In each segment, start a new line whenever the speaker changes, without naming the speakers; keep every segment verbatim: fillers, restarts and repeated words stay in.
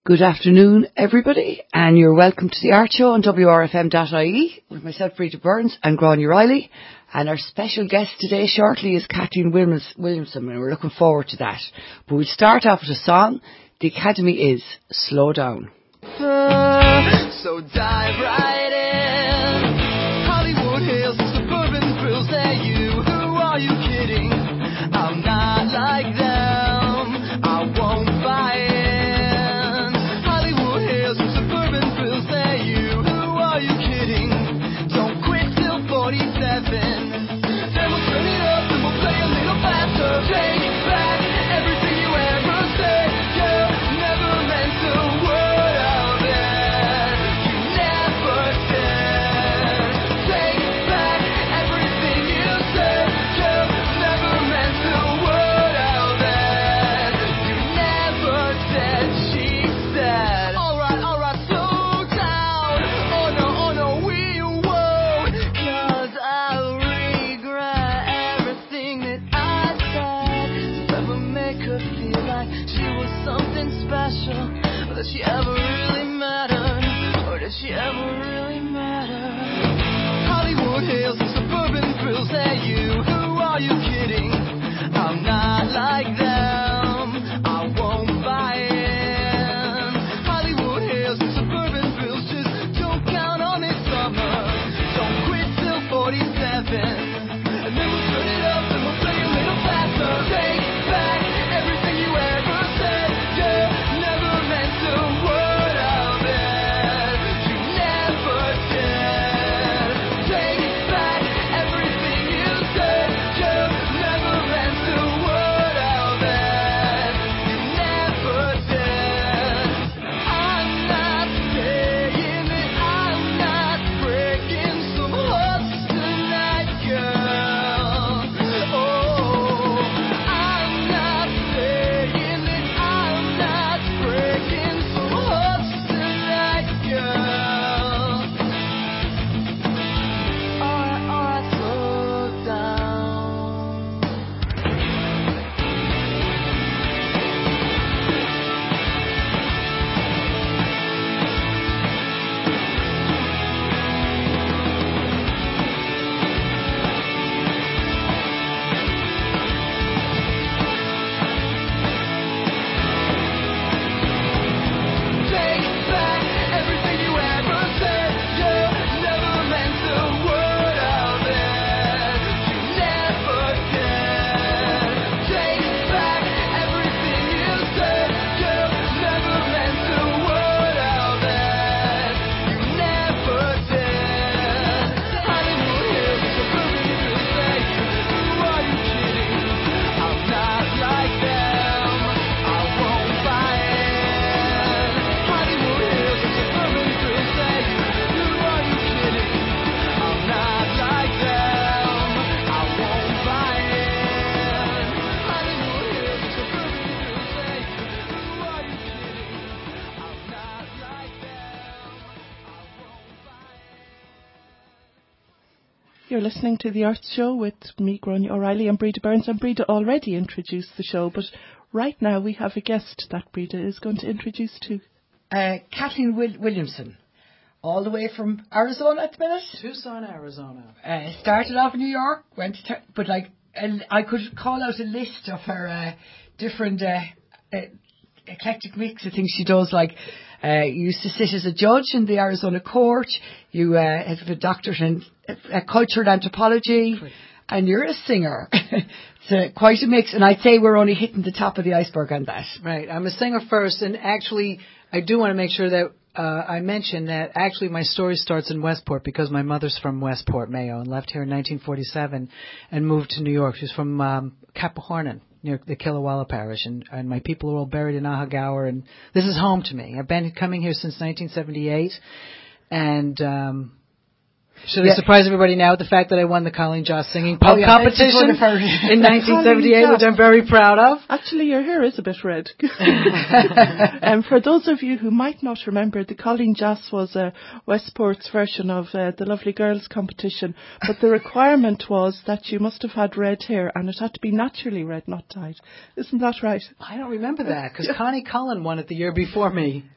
Good afternoon, everybody, and you're welcome to the Art Show on W R F M dot I E with myself, Breda Burns, and Gráinne Riley. And our special guest today shortly is Kathleen Williams- Williamson, and we're looking forward to that. But we'll start off with a song. The Academy is Slow Down.
So dive right in. Hollywood Hills, suburban thrills, they're you. Who are you kidding? I'm not like them. I won't buy in. Hollywood Hills, suburban thrills, they're you. Who are you kidding? Don't quit till forty-seven. Then we'll turn it up and we'll play a little faster. Take back everything you ever said. You never meant a word of it. You never did. Take back everything you said. You never meant a word of it. You never did. She said, alright, alright, slow down. Oh no, oh no, we won't. Cause I regret everything that I said. To ever make her feel like she was something special. Or that she ever really mattered. Or did she ever really matter? Hollywood Hills and suburban thrills, they're you. Who are you kidding? I'm not like them. I won't buy in. Hollywood Hills and suburban thrills, just don't count on it summer. Don't quit till forty-seven. And then we'll turn it up and we'll play a little faster. Take back everything you ever said. You never meant a word of it. You never did. Take back everything you said. You never meant a word of it. You never did. I'm not saying that I'm not breaking some hearts tonight, girl. Oh, I'm not saying that I'm not breaking some hearts tonight, girl. Alright, alright, slow down. Take back everything you ever said. You never meant a word of it. You never did. Take back everything you said. You never meant a word of it. You never did. Hollywood Hills, suburban thrills, say you. Who are you kidding? I'm not like them. I won't buy in. Hollywood Hills and suburban thrills, say you. Who are you kidding? I'm not like them. I won't buy in. Hollywood Hills and suburban thrills, say you. Who are you kidding? I'm not like them. I won't buy in.
You're listening to The Art Show with me, Gráinne O'Reilly, and Breda Burns. And Breda already introduced the show, but right now we have a guest that Breda is going to introduce to.
Uh, Kathleen Wil- Williamson, all the way from Arizona at the minute.
Tucson, Arizona.
Uh, started off in New York, went to, ter- but like, and I could call out a list of her uh, different uh, uh, eclectic mix of things she does. Like, uh, you used to sit as a judge in the Arizona court. You uh, have a doctorate in uh, cultural anthropology, and you're a singer. It's uh, quite a mix, and I'd say we're only hitting the top of the iceberg on that.
Right. I'm a singer first, and actually, I do want to make sure that uh, I mention that actually my story starts in Westport because my mother's from Westport, Mayo, and left here in nineteen forty-seven and moved to New York. She's from um, Capahornan, near the Killawalla parish, and, and my people are all buried in Ahagawa, and this is home to me. I've been coming here since nineteen seventy-eight, and um, should I
Yeah.
surprise everybody now with the fact that I won the Colleen Joss singing pub
Oh, yeah,
competition
that's just one of her-
in nineteen seventy-eight, which I'm very proud of?
Actually, your hair is a bit red. um, for those of you who might not remember, the Colleen Joss was uh, Westport's version of uh, the Lovely Girls competition, but the requirement was that you must have had red hair, and it had to be naturally red, not dyed. Isn't that right?
I don't remember that, because Connie Cullen won it the year before me.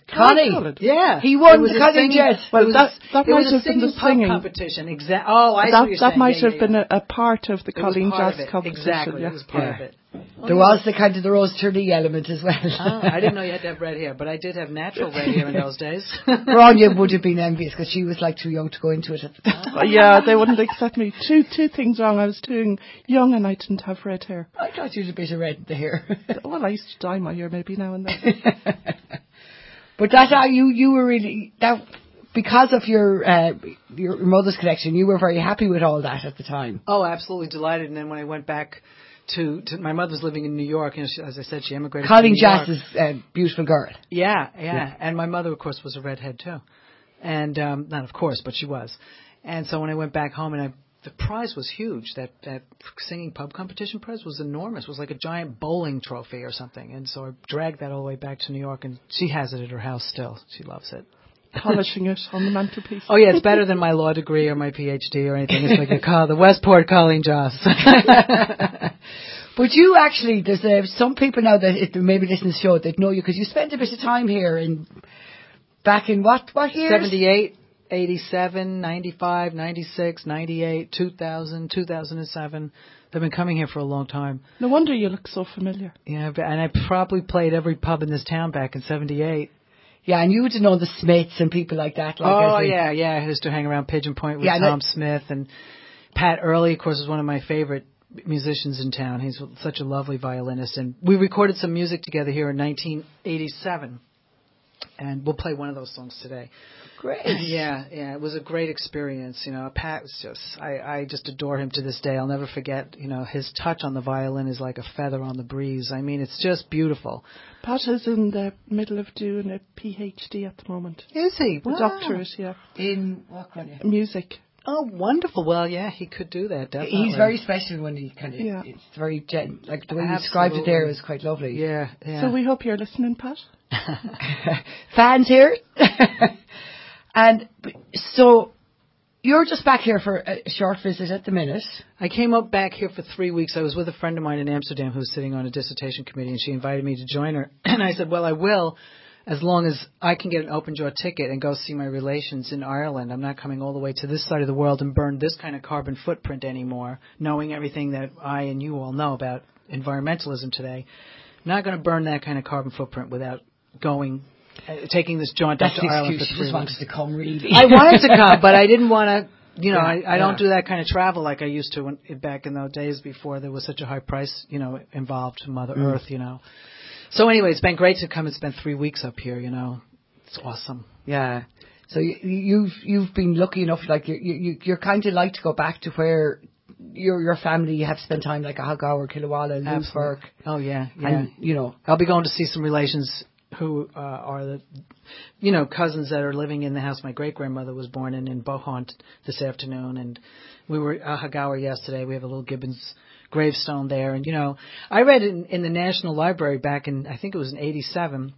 Connie.
Colin.
Yeah,
He won
It was
the
a
Connie
singing-
Jazz.
Well,
it was
that-
a,
that
it
might
was a
have been the
singing pub
singing.
competition. Exactly. Oh, I see
That,
what you're
that
saying.
might
yeah,
have
yeah,
been
yeah.
a, a part of the
It was
Colleen
part
Jazz
of it.
competition.
Exactly,
yeah.
it was part
Yeah.
of it.
There was the kind of the Rose Turley element as well.
Oh, I didn't know you had to have red hair, but I did have natural red hair in those days.
Grania would have been envious because she was like too young to go into it at the time.
Uh, yeah, they wouldn't accept me. Two two things wrong. I was too young and I didn't have red hair.
I thought you had a bit of red in the hair.
Well, I used to dye my hair maybe now and then.
But that's how you, you were really, that, because of your, uh, your mother's connection, you were very happy with all that at the time.
Oh, absolutely delighted. And then when I went back to, to my mother was living in New York, and she, as I said, she emigrated
Colleen
to New York.
Jass is a beautiful girl.
Yeah, yeah, and my mother, of course, was a redhead too, and um, not of course, but she was. And so when I went back home, and I, the prize was huge. That that singing pub competition prize was enormous. It was like a giant bowling trophy or something. And so I dragged that all the way back to New York, and she has it at her house still. She loves it.
Polishing it on the mantelpiece.
Oh yeah, it's better than my law degree or my P H D or anything. It's like the, call, the Westport Colleen Joss.
But you actually, there's uh, some people now that it, maybe listen to the show that know you because you spent a bit of time here in back in what what years?
seventy-eight, eighty-seven, ninety-five, ninety-six, ninety-eight, two thousand, two thousand seven. They've been coming here for a long time.
No wonder you look so familiar.
Yeah, but- and I probably played every pub in this town back in seventy-eight.
Yeah, and you would know the Smiths and people like that. Like
Oh,
as in-
yeah, yeah. I used to hang around Pigeon Point with
Yeah,
Tom
that-
Smith. And Pat Early, of course, is one of my favorite musicians in town. He's such a lovely violinist. And we recorded some music together here in nineteen eighty-seven. And we'll play one of those songs today.
Great.
Yeah, yeah. It was a great experience. You know, Pat was just, I, I just adore him to this day. I'll never forget, you know, his touch on the violin is like a feather on the breeze. I mean, it's just beautiful.
Pat is in the middle of doing a P H D at the moment.
Is he?
A doctorate, yeah.
In what kind of?
Music.
Oh, wonderful. Well, yeah, he could do that, definitely.
He's very special when he kind of.
Yeah.
It's very gen- like the way you described it there is quite lovely.
Yeah, yeah.
So we hope you're listening, Pat.
Fans here. And so you're just back here for a short visit at the minute.
I came up back here for three weeks. I was with a friend of mine in Amsterdam who was sitting on a dissertation committee, and she invited me to join her. And I said, well, I will, as long as I can get an open-jaw ticket and go see my relations in Ireland. I'm not coming all the way to this side of the world and burn this kind of carbon footprint anymore, knowing everything that I and you all know about environmentalism today. I'm not going to burn that kind of carbon footprint without going... Uh, taking this jaunt up
That's
to
the
Ireland
excuse.
for
You
three
just wanted
weeks.
to come, really.
I wanted to come, but I didn't want to, you know,
Yeah,
I, I
yeah.
don't do that kind of travel like I used to when, back in those days before there was such a high price, you know, involved to Mother
Mm.
Earth, you know. So anyway, it's been great to come and spend three weeks up here, you know. It's awesome.
Yeah. So you, you've you've been lucky enough, like you you you're kind of like to go back to where your your family have spent time, like Ahagao or Killawalla, Lewisburg,
Oh, yeah, yeah.
and you know.
I'll be going to see some relations who uh, are the, you know, cousins that are living in the house my great-grandmother was born in, in Bohont this afternoon. And we were at Ahagao yesterday. We have a little Gibbons gravestone there. And, you know, I read in, in the National Library back in, I think it was in eighty-seven,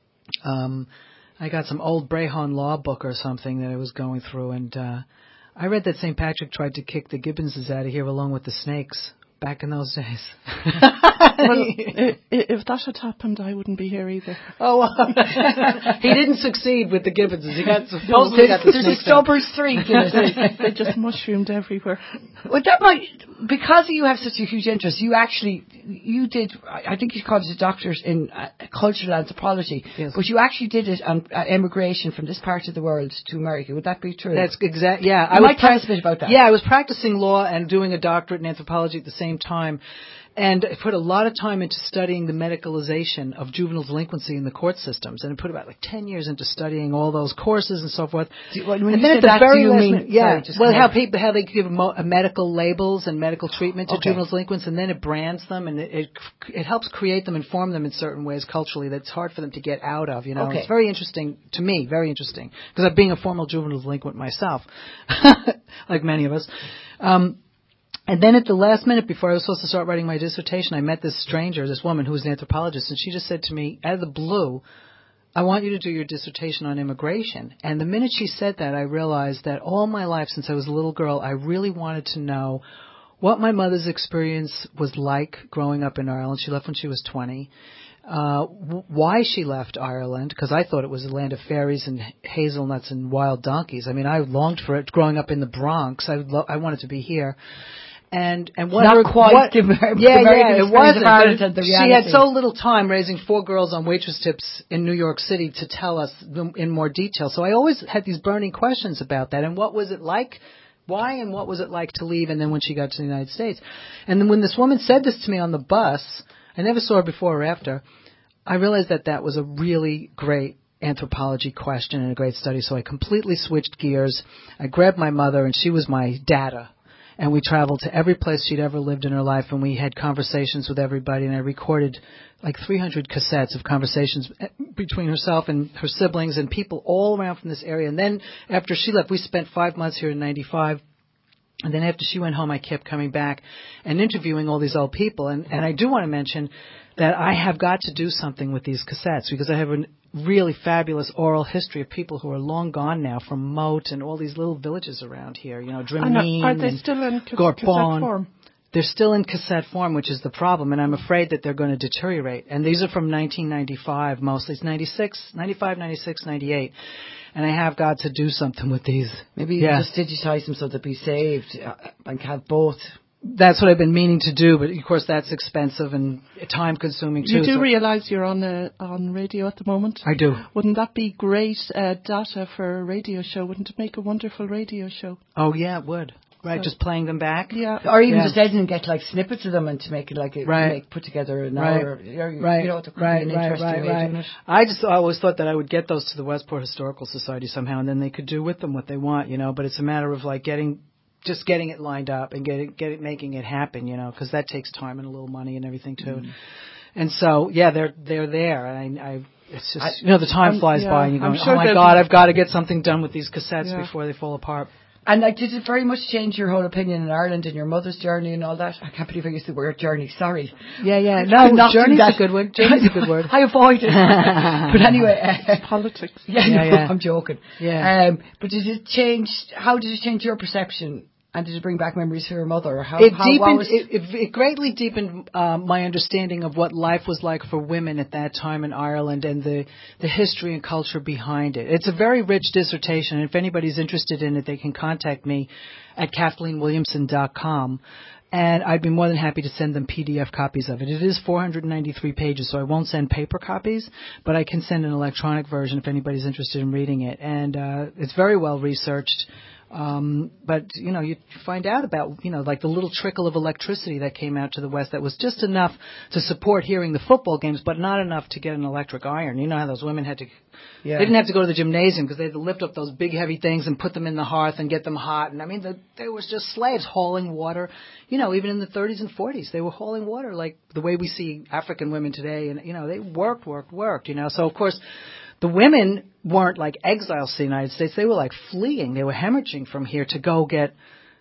um, I got some old Brehon law book or something that I was going through. And uh, I read that Saint Patrick tried to kick the Gibbonses out of here along with the snakes back in those days.
Well, i- i- if that had happened, I wouldn't be here either.
Oh, he didn't succeed with the Gibbonses. He got supposedly got the
There's a
snakes out.
stubborn streak in it.
They just mushroomed everywhere.
Well, that might, because you have such a huge interest, you actually, you did, I I think you called it a doctorate in uh, cultural anthropology,
Yes.
but you actually did it on uh, emigration from this part of the world to America. Would that be true?
That's exact. Yeah,
I might tell us a bit about that.
Yeah, I was practicing law and doing a doctorate in anthropology at the same time, and I put a lot of time into studying the medicalization of juvenile delinquency in the court systems, and I put about like ten years into studying all those courses and so forth.
Do you- when you
and then
say
at the
that,
very
do you
last
mean-
minute, yeah,
sorry, just
well,
come
how
on.
people how they give mo- uh, medical labels and medical treatment to
Okay.
juvenile delinquents, and then it brands them, and it, it it helps create them, inform them in certain ways culturally that's hard for them to get out of. You know,
Okay.
it's very interesting to me, very interesting, because I'm being a former juvenile delinquent myself, like many of us. Um, And then at the last minute, before I was supposed to start writing my dissertation, I met this stranger, this woman who was an anthropologist, and she just said to me, out of the blue, I want you to do your dissertation on immigration. And the minute she said that, I realized that all my life, since I was a little girl, I really wanted to know what my mother's experience was like growing up in Ireland. She left when she was twenty. uh, w- why she left Ireland, because I thought it was a land of fairies and hazelnuts and wild donkeys. I mean, I longed for it growing up in the Bronx. I would lo- I wanted to be here. And and what
Not
her,
quite
what,
the Amer-
yeah,
American
yeah, it
experience
wasn't.
of Ireland
But
and the
she had
reality.
so little time raising four girls on waitress tips in New York City to tell us them in more detail. So I always had these burning questions about that. And what was it like? Why and what was it like to leave? And then when she got to the United States, and then when this woman said this to me on the bus, I never saw her before or after. I realized that that was a really great anthropology question and a great study. So I completely switched gears. I grabbed my mother, and she was my data. And we traveled to every place she'd ever lived in her life, and we had conversations with everybody, and I recorded like three hundred cassettes of conversations between herself and her siblings and people all around from this area. And then after she left, we spent five months here in ninety-five. And then after she went home, I kept coming back and interviewing all these old people. And, and I do want to mention that I have got to do something with these cassettes, because I have a really fabulous oral history of people who are long gone now, from Moat and all these little villages around here, you know, Drimneen
Are they
and
still in ca-
Gorpon.
cassette form?
They're still in cassette form, which is the problem, and I'm afraid that they're going to deteriorate. And these are from nineteen ninety-five mostly. It's ninety-six, ninety-five, ninety-six, ninety-eight. And I have got to do something with these.
Maybe you
Yeah.
just digitise them so they'll be saved uh, and have both.
That's what I've been meaning to do, but of course that's expensive and time consuming too.
You do
so-
realise you're on uh, on radio at the moment?
I do.
Wouldn't that be great uh, data for a radio show? Wouldn't it make a wonderful radio show?
Oh yeah, it would. Right,
So-
just playing them back.
Yeah.
Or even
Yeah.
just editing and get like snippets of them and to make it like a,
Right.
make, put together an
Right.
hour. Or,
Right,
You know, there could
right,
be an
right,
interesting
right,
way of
right.
doing it.
I just always thought that I would get those to the Westport Historical Society somehow, and then they could do with them what they want, you know. But it's a matter of like getting, just getting it lined up and getting, get it, making it happen, you know, because that takes time and a little money and everything too.
Mm.
And so, yeah, they're they're there, and I, I it's just
I-
you know the time
I'm-
flies
yeah,
by, and you're
I'm
going,
sure
oh my
there's-
God, I've got to get something done with these cassettes
Yeah.
before they fall apart.
And like, did it very much change your whole opinion in Ireland and your mother's journey and all that? I can't believe I used the word journey. Sorry.
Yeah, yeah.
I'm
No,
not doing
journey's
that.
a good word. Journey's a good word.
I avoid it. But anyway, uh,
Politics.
yeah,
Yeah,
no,
yeah.
I'm joking.
Yeah.
Um, but did it change? How did it change your perception? And did it bring back memories for your mother? Or how,
It
how,
deepened.
what was,
It, it, it greatly deepened um, my understanding of what life was like for women at that time in Ireland and the the history and culture behind it. It's a very rich dissertation. And if anybody's interested in it, they can contact me at kathleen williamson dot com. And I'd be more than happy to send them P D F copies of it. It is four hundred ninety-three pages, so I won't send paper copies, but I can send an electronic version if anybody's interested in reading it. And uh, it's very well researched. Um, but, you know, you find out about, you know, like the little trickle of electricity that came out to the West that was just enough to support hearing the football games, but not enough to get an electric iron. You know how those women had to,
yeah.
they didn't have to go to the gymnasium because they had to lift up those big heavy things and put them in the hearth and get them hot. And I mean, the, they were just slaves hauling water. You know, even in the thirties and forties, they were hauling water like the way we see African women today. And, you know, they worked, worked, worked, you know. So, of course, the women weren't like exiles to the United States. They were like fleeing. They were hemorrhaging from here to go get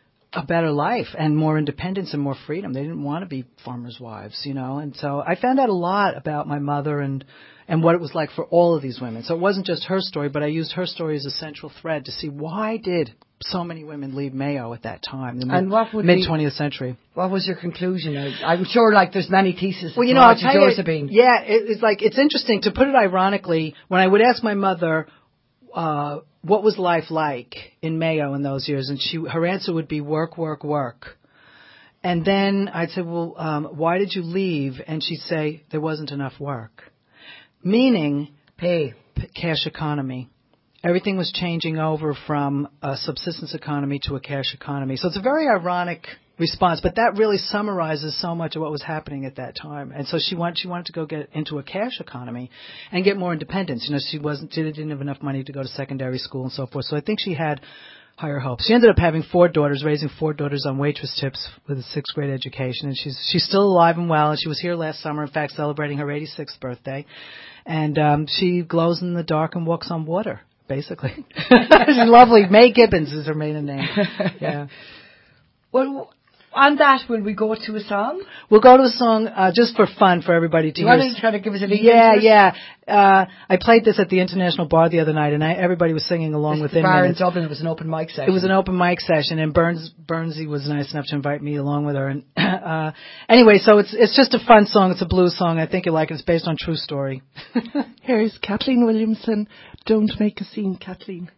a better life and more independence and more freedom. They didn't want to be farmers' wives, you know. And so I found out a lot about my mother and and what it was like for all of these women. So it wasn't just her story, but I used her story as a central thread to see why did so many women leave Mayo at that time, the
And what would
mid
be-
twentieth century.
What was your conclusion? I, I'm sure, like, there's many theses.
Well, you
as
know,
to
I'll
what
tell
yours
you,
have been.
yeah, it, it's like, it's interesting, to put it ironically, when I would ask my mother, uh, what was life like in Mayo in those years, and she, her answer would be work, work, work. And then I'd say, well, um, why did you leave? And she'd say, there wasn't enough work. Meaning,
Pay.
p- cash economy. Everything was changing over from a subsistence economy to a cash economy. So it's a very ironic response, but that really summarizes so much of what was happening at that time. And so she wanted, she wanted to go get into a cash economy and get more independence. You know, she wasn't, she didn't have enough money to go to secondary school and so forth. So I think she had higher hopes. She ended up having four daughters, raising four daughters on waitress tips with a sixth grade education. And she's, she's still alive and well. And she was here last summer, in fact, celebrating her eighty-sixth birthday. And, um, she glows in the dark and walks on water. Basically. She's lovely. May Gibbons is her maiden name. Yeah.
Well, on that, will we go to a song?
We'll go to a song uh, just for fun for everybody to
You
hear.
want to try to give us a lead
Yeah,
into it?
yeah. Uh, I played this at the International Bar the other night, and I, everybody was singing along
This
within
bar in
minutes.
Dublin, it was an open mic session.
It was an open mic session, and Burns Burnsy was nice enough to invite me along with her. And uh, anyway, so it's it's just a fun song. It's a blues song. I think you like it. It's based on true story.
Here's Kathleen Williamson. Don't make a scene, Kathleen.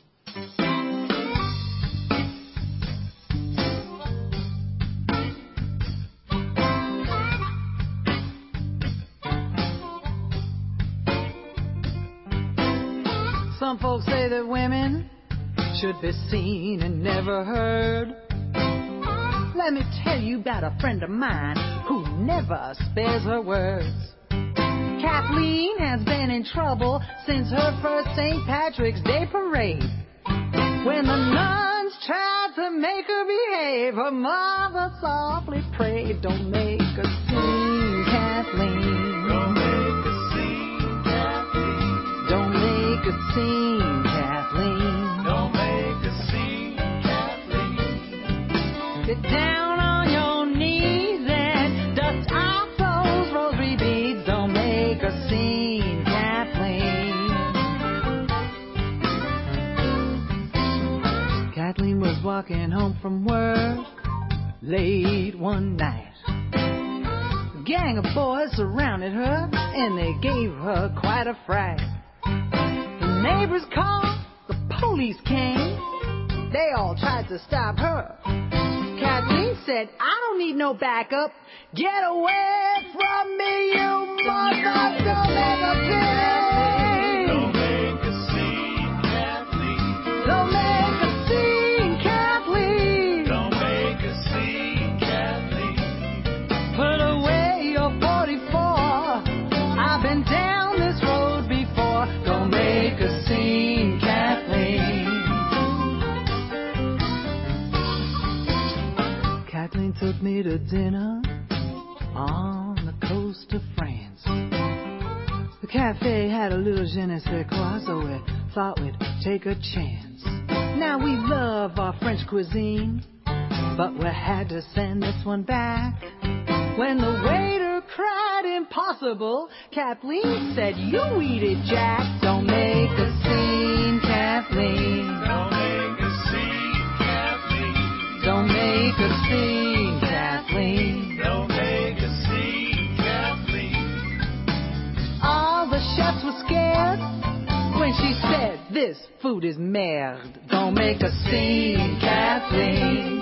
Some folks say that women should be seen and never heard. Let me tell you about a friend of mine who never spares her words. Kathleen has been in trouble since her first Saint Patrick's Day parade. When the nuns tried to make her behave, her mother softly prayed, don't make a scene, Kathleen. Don't make a scene, Kathleen. Don't make a scene, Kathleen. Don't make a scene, Kathleen. Get down on your knees and dust off those rosary beads. Don't make a scene, Kathleen. Kathleen was walking home from work late one night. A gang of boys surrounded her and they gave her quite a fright. The neighbors called, the police came, they all tried to stop her. Kathleen said, I don't need no backup. Get away from me, you mother, don't make a scene. Don't make a scene, Kathleen. Don't make a scene, Kathleen. Don't make a scene, Kathleen. Put away your forty-four. I've been down this road before. Don't make a scene, Kathleen. Kathleen took me to dinner on the coast of France. The cafe had a little je ne sais quoi, so we thought we'd take a chance. Now we love our French cuisine, but we had to send this one back. When the waiter cried impossible, Kathleen said, you eat it, Jack. Don't make a scene, Kathleen. Don't make a scene, Kathleen. Don't make a scene, Kathleen. Don't make a scene, Kathleen. All the chefs were scared when she said, this food is merde. Don't make a scene, Kathleen.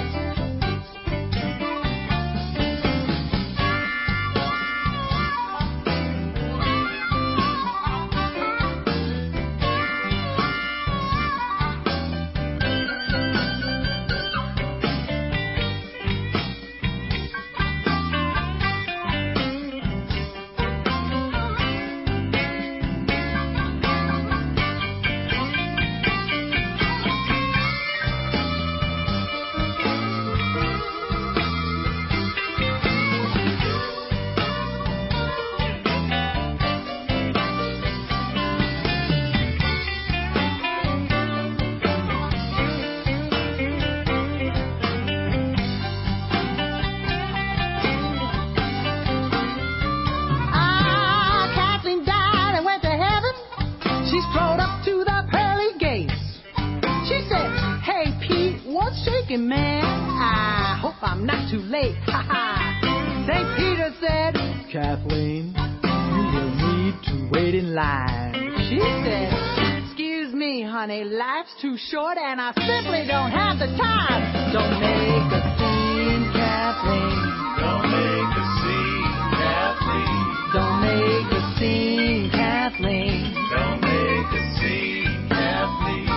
Man, I hope I'm not too late. Ha ha. Saint Peter said, Kathleen, you will need to wait in line. She said, excuse me, honey, life's too short and I simply don't have the time. Don't make a scene, Kathleen. Don't make a scene, Kathleen. Don't make a scene, Kathleen. Don't make a scene, Kathleen.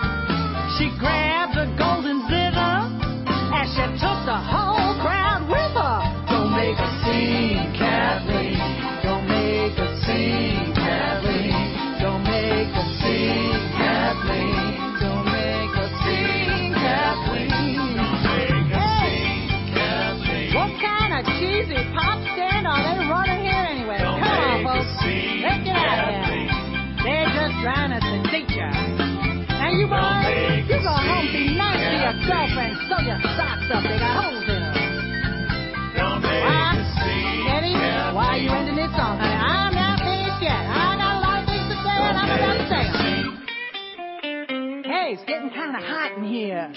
She grabbed a golden zither and she took the whole crowd with her. Don't make a scene, Kathleen. Don't make a scene, Kathleen. Don't make a scene, Kathleen. Don't make a scene, Kathleen. Make a scene, Kathleen. What kind of cheesy pop stand are they running here anyway? Don't Come on, folks. Let's get out of here. They're just trying to sedate you. Now you boys, you go home, be nice to your girlfriend, sew your socks up. They got holes in them.
Why, Eddie, why are you ending this song? Honey, I'm not finished yet. I got a lot of things to say, and I'm about to say 'em. Hey, it's getting kind of hot in here.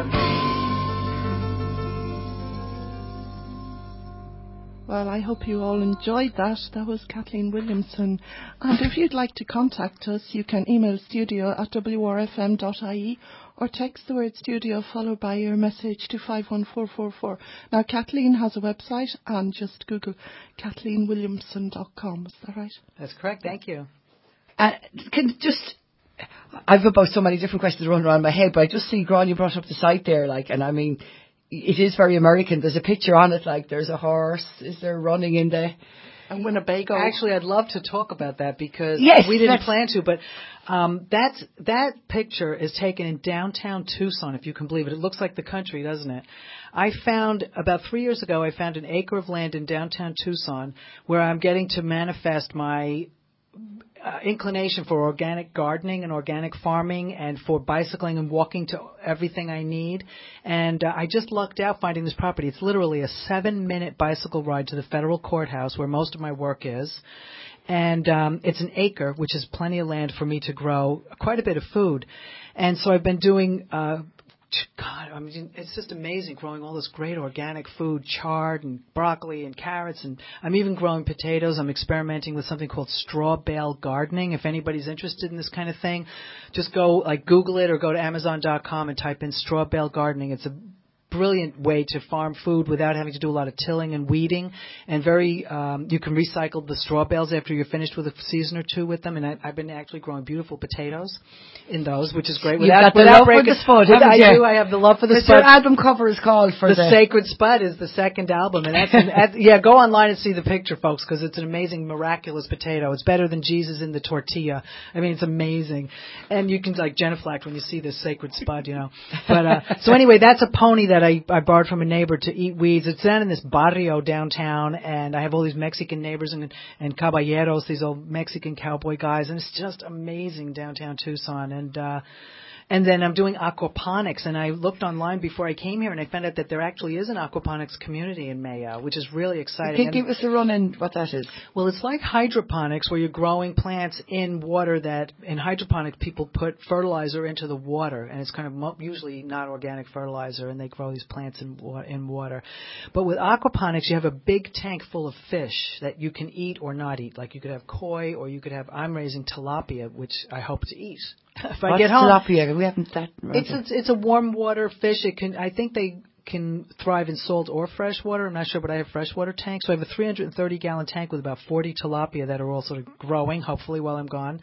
Well, I hope you all enjoyed that. That was Kathleen Williamson. And if you'd like to contact us, you can email studio at w r f m dot i e or text the word studio followed by your message to five one four four four. Now, Kathleen has a website, and just Google kathleen williamson dot com. Is that right?
That's correct. Thank you.
Uh, can just, I've about so many different questions running around my head, but I just see, Grant, you brought up the site there, like, and I mean, it is very American. There's a picture on it, like there's a horse. Is there running in the...
And Winnebago.
Actually, I'd love to talk about that because
yes,
we didn't plan to, but um, that's, that picture is taken in downtown Tucson, if you can believe it. It looks like the country, doesn't it? I found, about three years ago, I found an acre of land in downtown Tucson where I'm getting to manifest my Uh, inclination for organic gardening and organic farming and for bicycling and walking to everything I need. And uh, I just lucked out finding this property. It's literally a seven-minute bicycle ride to the federal courthouse where most of my work is. And um, it's an acre, which is plenty of land for me to grow quite a bit of food. And so I've been doing... Uh, God, I mean, it's just amazing growing all this great organic food, chard and broccoli and carrots, and I'm even growing potatoes. I'm experimenting with something called straw bale gardening. If anybody's interested in this kind of thing, just go, like, Google it or go to amazon dot com and type in straw bale gardening. It's a brilliant way to farm food without having to do a lot of tilling and weeding, and very um, you can recycle the straw bales after you're finished with a season or two with them. And I, I've been actually growing beautiful potatoes in those, which is great.
You've got the love for the spud, haven't
I
you?
do. I have the love for the
What's
spud.
your album cover is called for
the,
the...
Sacred Spud is the second album, and that's an, at, yeah. Go online and see the picture, folks, because it's an amazing, miraculous potato. It's better than Jesus in the tortilla. I mean, it's amazing, and you can like genuflect when you see this Sacred Spud, you know. But uh, so anyway, that's a pony that I I borrowed from a neighbor to eat weeds. It's down in this barrio downtown, and I have all these Mexican neighbors and and caballeros, these old Mexican cowboy guys, and it's just amazing downtown Tucson. And uh, and then I'm doing aquaponics, and I looked online before I came here, and I found out that there actually is an aquaponics community in Mayo, which is really exciting.
Can you
and,
give us a run in what that is?
Well, it's like hydroponics, where you're growing plants in water that, in hydroponics, people put fertilizer into the water, and it's kind of mo- usually not organic fertilizer, and they grow these plants in, wa- in water. But with aquaponics, you have a big tank full of fish that you can eat or not eat. Like you could have koi, or you could have, I'm raising tilapia, which I hope to eat. If I
What's
get home.
tilapia? We haven't that.
It's a, it's a warm water fish. It can, I think they can thrive in salt or fresh water. I'm not sure, but I have freshwater tanks. So I have a three hundred thirty gallon tank with about forty tilapia that are all sort of growing, hopefully, while I'm gone.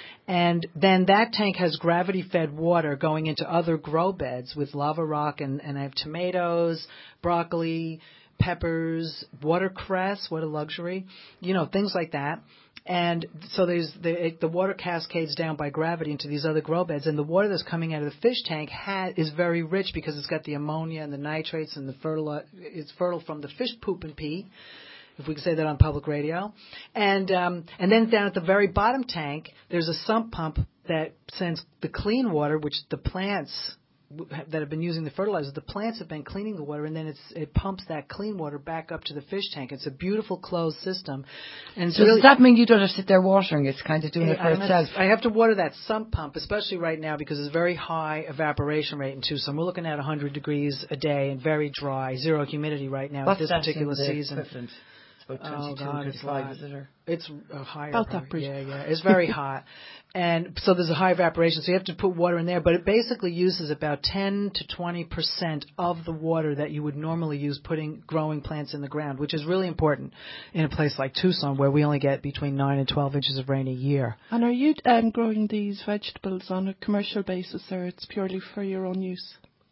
And then that tank has gravity-fed water going into other grow beds with lava rock, and, and I have tomatoes, broccoli, peppers, watercress, what a luxury, you know, things like that. And so there's the, it, the water cascades down by gravity into these other grow beds, and the water that's coming out of the fish tank ha- is very rich because it's got the ammonia and the nitrates and the fertile. It's fertile from the fish poop and pee, if we can say that on public radio. And um, and then down at the very bottom tank, there's a sump pump that sends the clean water, which the plants that have been using the fertilizer, the plants have been cleaning the water, and then it's, it pumps that clean water back up to the fish tank. It's a beautiful closed system. And
so really, does that mean you don't have to sit there watering? It's kind of doing it for
I
itself.
Have, I have to water that sump pump, especially right now because it's very high evaporation rate in Tucson. We're looking at one hundred degrees a day and very dry, zero humidity right now
What's
at this
that
particular
in the
season.
Equivalent? It's about
oh, God, it's
hot.
hot.
Is it, or?
It's uh, higher.
About
probably.
that,
yeah, yeah. It's very hot. And so there's a high evaporation, so you have to put water in there. But it basically uses about ten to twenty percent of the water that you would normally use putting growing plants in the ground, which is really important in a place like Tucson where we only get between nine and twelve inches of rain a year.
And are you um, growing these vegetables on a commercial basis, or it's purely for your own use?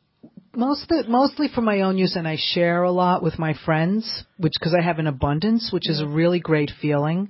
Mostly, mostly for my own use, and I share a lot with my friends, which because I have an abundance, which is a really great feeling.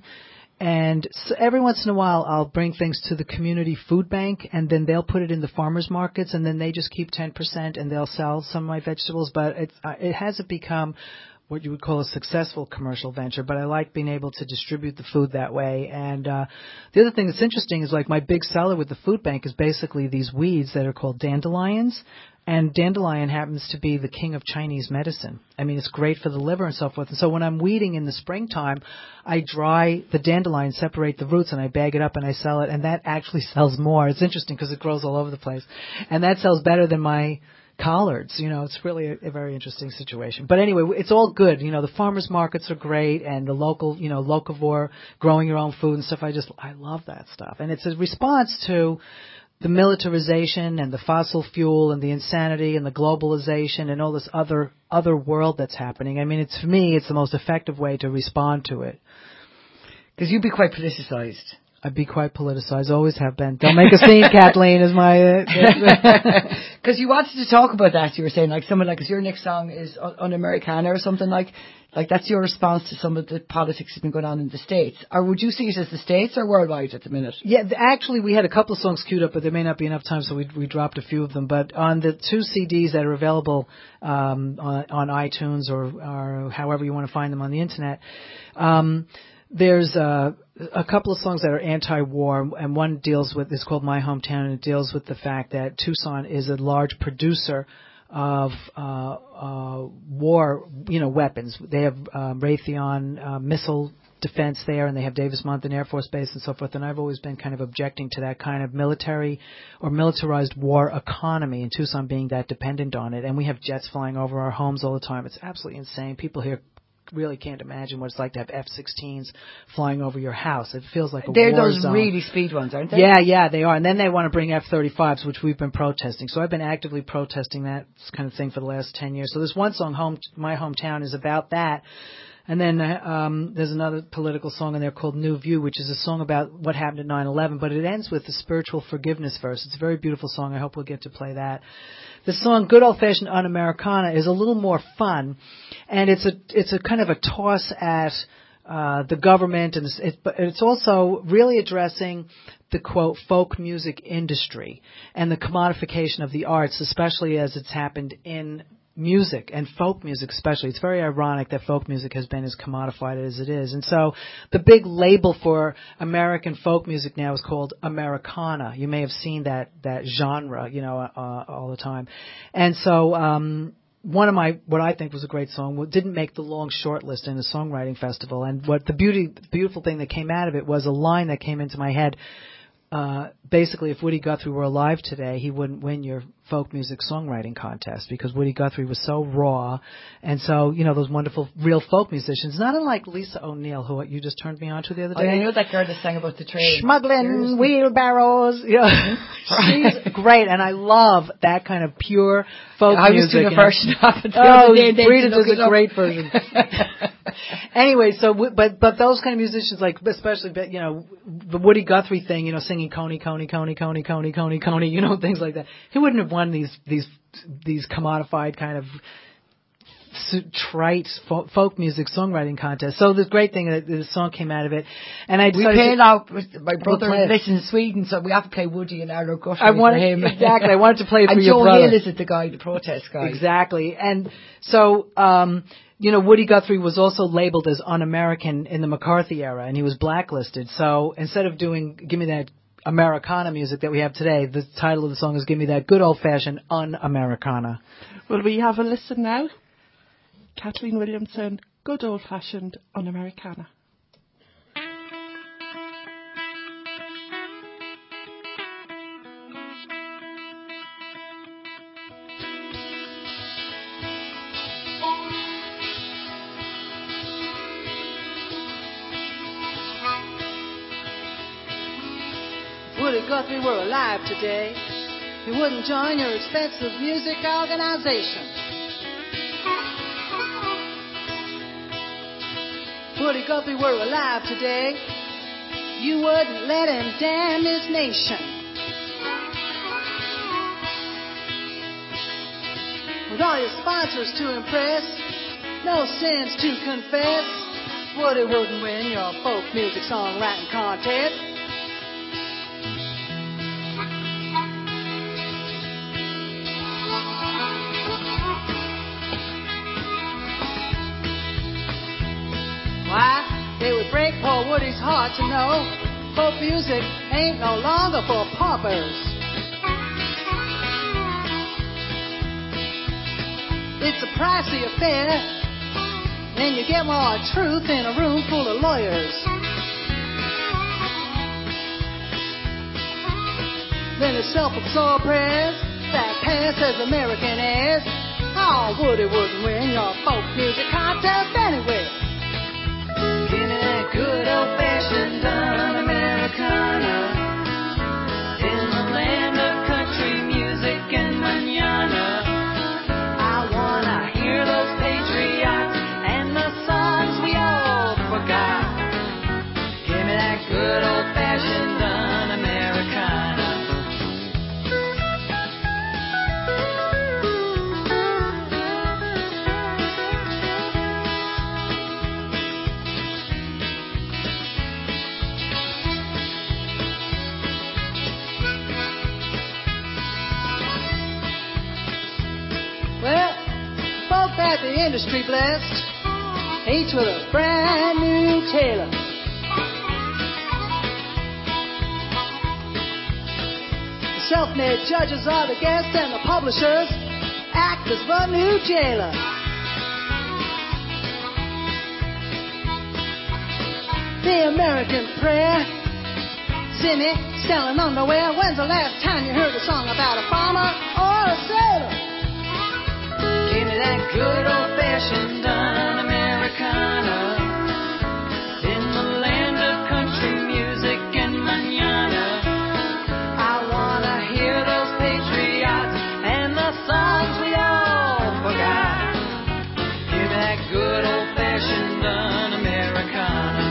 And so every once in a while, I'll bring things to the community food bank, and then they'll put it in the farmers markets, and then they just keep ten percent, and they'll sell some of my vegetables. But it's, uh, it hasn't become what you would call a successful commercial venture, but I like being able to distribute the food that way. And uh, the other thing that's interesting is like my big seller with the food bank is basically these weeds that are called dandelions. And dandelion happens to be the king of Chinese medicine. I mean, it's great for the liver and so forth. And so when I'm weeding in the springtime, I dry the dandelion, separate the roots, and I bag it up and I sell it. And that actually sells more. It's interesting because it grows all over the place. And that sells better than my collards. You know, it's really a, a very interesting situation. But anyway, it's all good. You know, the farmers markets are great, and the local, you know, locavore, growing your own food and stuff. I just, I love that stuff. And it's a response to the militarization and the fossil fuel and the insanity and the globalization and all this other other world that's happening. I mean, it's for me, it's the most effective way to respond to it.
Because you'd be quite politicized.
I'd be quite politicized, always have been. Don't make a scene, Kathleen, is my...
Because uh, you wanted to talk about that. You were saying, like, someone like, 'cause your next song is Un-Americana or something like, like that's your response to some of the politics that's been going on in the States. Or would you see it as the States or worldwide at the minute?
Yeah, actually, we had a couple of songs queued up, but there may not be enough time, so we, we dropped a few of them. But on the two C Ds that are available um, on, on iTunes or, or however you want to find them on the Internet, um, there's uh, a couple of songs that are anti-war, and one deals with, it's called My Hometown, and it deals with the fact that Tucson is a large producer of uh, uh, war, you know, weapons. They have um, Raytheon uh, missile defense there, and they have Davis-Monthan Air Force Base and so forth. And I've always been kind of objecting to that kind of military or militarized war economy, and Tucson being that dependent on it. And we have jets flying over our homes all the time. It's absolutely insane. People here really can't imagine what it's like to have F sixteens flying over your house. It feels like a
They're
war
those
zone.
really speed ones, aren't they?
Yeah, yeah, they are. And then they want to bring F thirty-fives, which we've been protesting. So I've been actively protesting that kind of thing for the last ten years. So this one song, Home, My Hometown, is about that. And then um, there's another political song in there called New View, which is a song about what happened at nine eleven, but it ends with the spiritual forgiveness verse. It's a very beautiful song. I hope we'll get to play that. The song Good Old Fashioned Un-Americana is a little more fun, and it's a it's a kind of a toss at uh, the government, and it's, it, but it's also really addressing the, quote, folk music industry and the commodification of the arts, especially as it's happened in music and folk music especially. It's very ironic that folk music has been as commodified as it is. And so the big label for American folk music now is called Americana. You may have seen that that genre, you know, uh, all the time. And so um one of my, what I think was a great song, didn't make the long short list in the songwriting festival. And what the beauty, the beautiful thing that came out of it was a line that came into my head. Uh, basically, if Woody Guthrie were alive today, he wouldn't win your folk music songwriting contest because Woody Guthrie was so raw. And so, you know, those wonderful real folk musicians, not unlike Lisa O'Neill, who you just turned me on to the other day.
Oh, I know that girl that sang about the train.
Smuggling wheelbarrows. Yeah. She's great, and I love that kind of pure folk
I
music.
I was doing a version of it the
Oh,
other day.
Rita does a great version. Anyway, so but but those kind of musicians, like especially you know the Woody Guthrie thing, you know, singing Coney, Coney, Coney, Coney, Coney, Coney, Coney, you know, things like that. He wouldn't have won these these these commodified kind of trite folk music songwriting contests. So the great thing that the song came out of it, and I
we paid out. My brother we'll lives in Sweden, so we have to play Woody and Arlo Guthrie
I wanted,
for him.
Exactly, I wanted to play it for
and
your
Joe
brother.
Hill is it the guy, the protest guy.
Exactly, and so. um You know, Woody Guthrie was also labeled as un-American in the McCarthy era, and he was blacklisted. So instead of doing Give Me That Americana music that we have today, the title of the song is Give Me That Good Old-Fashioned Un-Americana.
Will we have a listen now? Kathleen Williamson, Good Old-Fashioned Un-Americana.
Woody Guthrie were alive today, he wouldn't join your expensive music organization. Woody Guthrie were alive today, you wouldn't let him damn this nation. With all your sponsors to impress, no sins to confess, Woody wouldn't win your folk music songwriting contest.
hard to know. Folk music ain't no longer for paupers. It's a pricey affair, and you get more truth in a room full of lawyers. Then the self-absorbed press that pass as American airs. Oh, Woody wouldn't win your folk music contest anyway.
Give me that good old-fashioned Dun Americana in the land of country music and manana. I wanna hear those patriots and the songs we all forgot. Give me that good old-fashioned Dun Americana.
Well, folk that the industry blessed, each with a brand new tailor. The self-made judges are the guests and the publishers act as the new jailer. The American prayer, see me selling underwear. When's the last time you heard a song about a farmer or a sailor?
Give me that good old-fashioned Dun Americana in the land of country music and manana. I wanna hear those patriots and the songs we all forgot. Give me that good old-fashioned Dun Americana.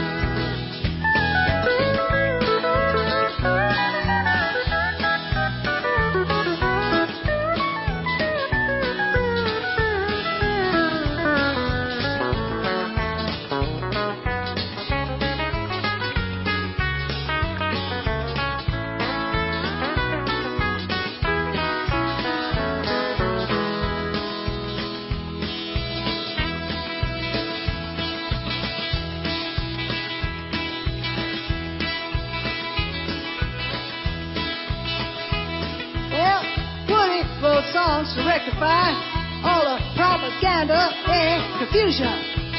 Well, Woody wrote songs to rectify all the propaganda and confusion.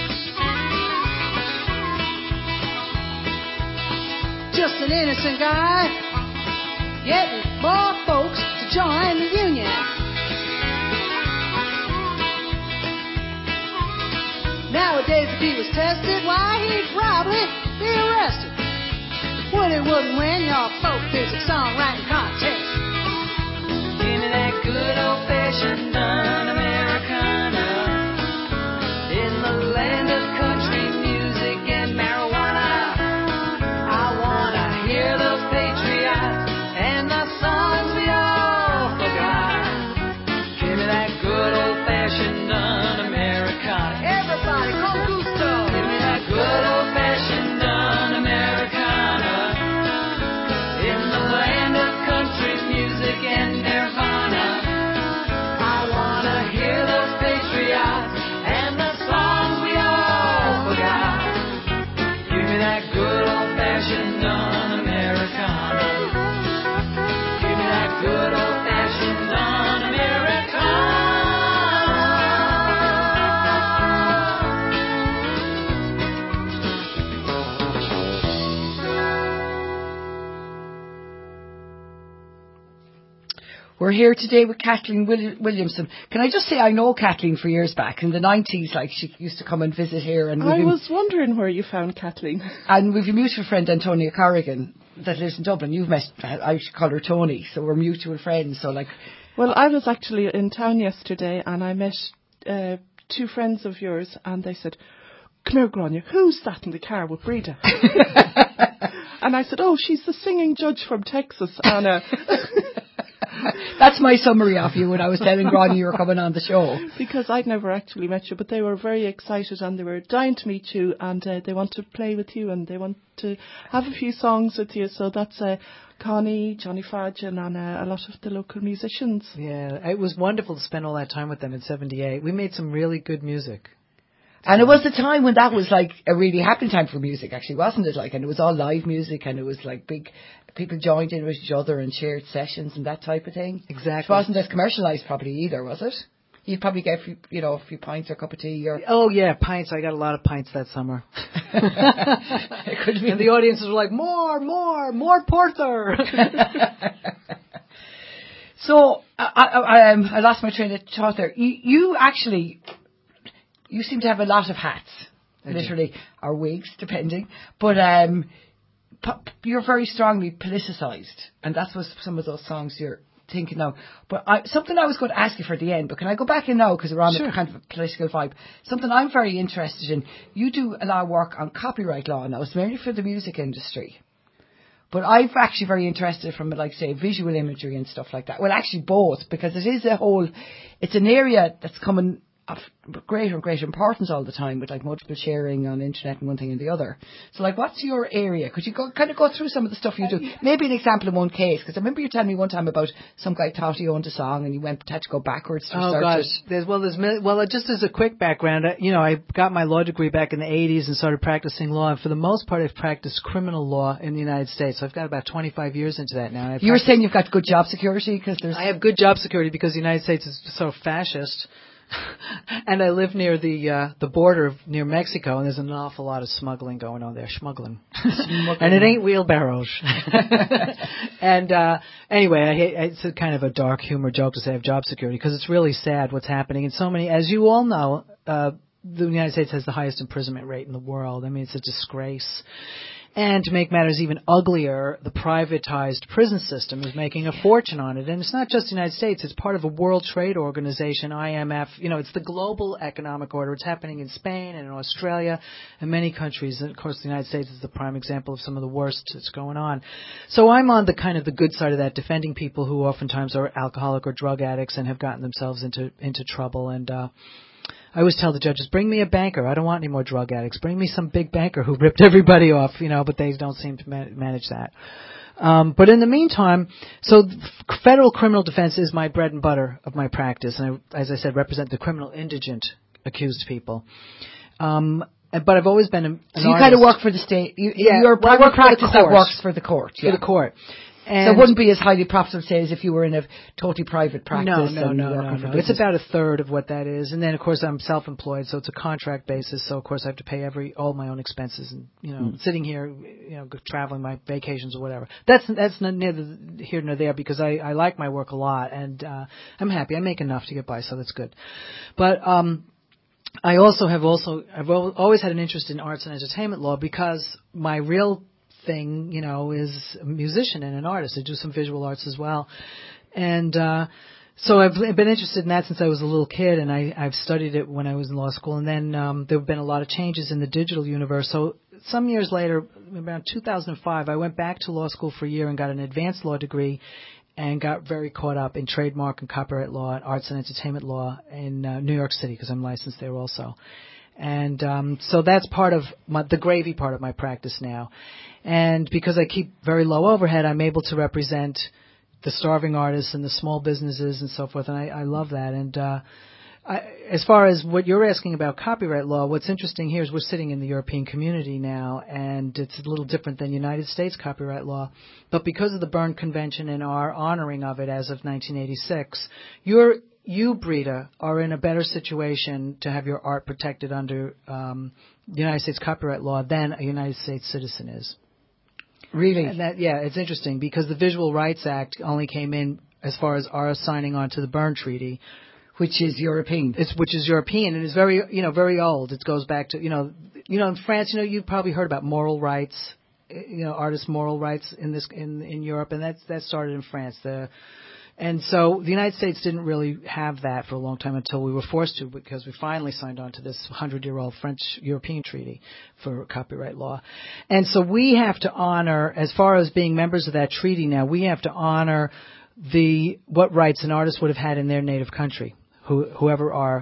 Just an innocent guy getting more folks to join the union. Nowadays, if he was tested, why, he'd probably be arrested. Woody wouldn't win your folk music songwriting contest.
Give me that good old-fashioned Dun Americana in the land of country music and marijuana. I wanna hear those patriots and the songs we all forgot. Give me that good old-fashioned Dun Americana. Everybody, con gusto. Give me that good old-fashioned Dun Americana in the land of country music and nirvana. I wanna hear those patriots and the songs we all forgot. Give me that good old-fashioned Dun Americana. Give me that good old-fashioned Dun Americana.
We're here today with Kathleen Will- Williamson. Can I just say I know Kathleen for years back in the nineties. Like she used to come and visit here, and
I
we've
was wondering where you found Kathleen.
and we've a mutual friend, Antonia Corrigan, that lives in Dublin. You've met. I should call her Tony. So we're mutual friends. So like,
Well, I was actually in town yesterday and I met uh, two friends of yours and they said, "Come here, Grania, who's that in the car with Breda?" And I said, "Oh, she's the singing judge from Texas, Anna."
that's my summary of you when I was telling Granny you were coming on the show.
Because I'd never actually met you, but they were very excited and they were dying to meet you and uh, they want to play with you and they want to have a few songs with you. So that's uh, Connie, Johnny Fadgen and uh, a lot of the local musicians.
Yeah, it was wonderful to spend all that time with them in seventy-eight. We made some really good music.
And it was the time when that was like a really happy time for music, actually, wasn't it? Like, and it was all live music, and it was like big, people joined in with each other and shared sessions and that type of thing.
Exactly.
It wasn't as commercialised probably either, was it? You'd probably get, a few, you know, a few pints or a cup of tea or...
Oh, yeah, pints. I got a lot of pints that summer.
It could be.
And the audiences were like, more, more, more porter.
So, I, I, um, I lost my train of thought there. You, you actually, you seem to have a lot of hats, literally, or wigs, depending. But um, p- you're very strongly politicised, and that's what some of those songs you're thinking now. But I, something I was going to ask you for at the end, but can I go back in now, because we're on
Sure.
a kind of a political vibe. Something I'm very interested in, you do a lot of work on copyright law now. It's mainly for the music industry. But I'm actually very interested from, like, say, visual imagery and stuff like that. Well, actually both, because it is a whole, it's an area that's coming of greater and greater importance all the time with, like, multiple sharing on the internet and one thing and the other. So, like, what's your area? Could you go, kind of go through some of the stuff you do? Maybe an example in one case, because I remember you telling me one time about some guy thought he owned a song and he went had to go backwards to
Oh
research
gosh,
it.
there's well, there's mil- well, just as a quick background, I, you know, I got my law degree back in the eighties and started practicing law. And for the most part, I've practiced criminal law in the United States. So I've got about twenty-five years into that now. And I've
You were
practiced-
saying you've got good job security because there's...
I have good job security because the United States is so fascist. And I live near the uh, the border of, near Mexico, and there's an awful lot of smuggling going on there, smuggling, and it ain't wheelbarrows. And uh, anyway, I hate, it's a kind of a dark humor joke to say I have job security because it's really sad what's happening. And so many, as you all know, uh, the United States has the highest imprisonment rate in the world. I mean, it's a disgrace. And to make matters even uglier, the privatized prison system is making a fortune on it. And it's not just the United States. It's part of a World Trade Organization, I M F. You know, it's the global economic order. It's happening in Spain and in Australia and many countries. And, of course, the United States is the prime example of some of the worst that's going on. So I'm on the kind of the good side of that, defending people who oftentimes are alcoholic or drug addicts and have gotten themselves into into trouble. And uh I always tell the judges, bring me a banker. I don't want any more drug addicts. Bring me some big banker who ripped everybody off, you know, but they don't seem to man- manage that. Um, but in the meantime, so f- federal criminal defense is my bread and butter of my practice. And I, as I said, represent the criminal indigent accused people. Um, but I've always been a, an
So you
artist.
kind of work for the state. You,
Yeah,
you're a
well, I
private
work for the
practice that
court.
works for the court.
For
Yeah.
the court. And
So it wouldn't be as highly profitable, say, as if you were in a totally private practice.
No, no,
and
no,
working
no,
for
no.
business.
It's about a third of what that is, and then of course I'm self-employed, so it's a contract basis. So of course I have to pay every all my own expenses, and you know,
Mm.
sitting here, you know, traveling, my vacations or whatever. That's that's not neither here nor there because I I like my work a lot, and uh, I'm happy. I make enough to get by, so that's good. But um. I also have also I've al- always had an interest in arts and entertainment law because my real thing, you know, is a musician and an artist. I do some visual arts as well. And uh so I've been interested in that since I was a little kid, and I, I've studied it when I was in law school. And then um, there have been a lot of changes in the digital universe. So some years later, around two thousand five, I went back to law school for a year and got an advanced law degree and got very caught up in trademark and copyright law and arts and entertainment law in uh, New York City because I'm licensed there also. And um, so that's part of my, the gravy part of my practice now. And because I keep very low overhead, I'm able to represent the starving artists and the small businesses and so forth, and I, I love that. And uh, I, as far as what you're asking about copyright law, what's interesting here is we're sitting in the European community now, and it's a little different than United States copyright law. But because of the Berne Convention and our honoring of it as of nineteen eighty-six, you're You, Brita, are in a better situation to have your art protected under um, United States copyright law than a United States citizen is.
Really?
And that, yeah, it's interesting because the Visual Rights Act only came in as far as our signing on to the Berne Treaty,
Which is European.
it's, which is European and is very, you know, very old. It goes back to, you know, you know, in France, you know, you've probably heard about moral rights, you know, artists' moral rights in this in in Europe, and that's that started in France. The And so the United States didn't really have that for a long time until we were forced to, because we finally signed on to this hundred-year-old French-European treaty for copyright law. And so we have to honor, as far as being members of that treaty now, we have to honor the what rights an artist would have had in their native country, who, whoever our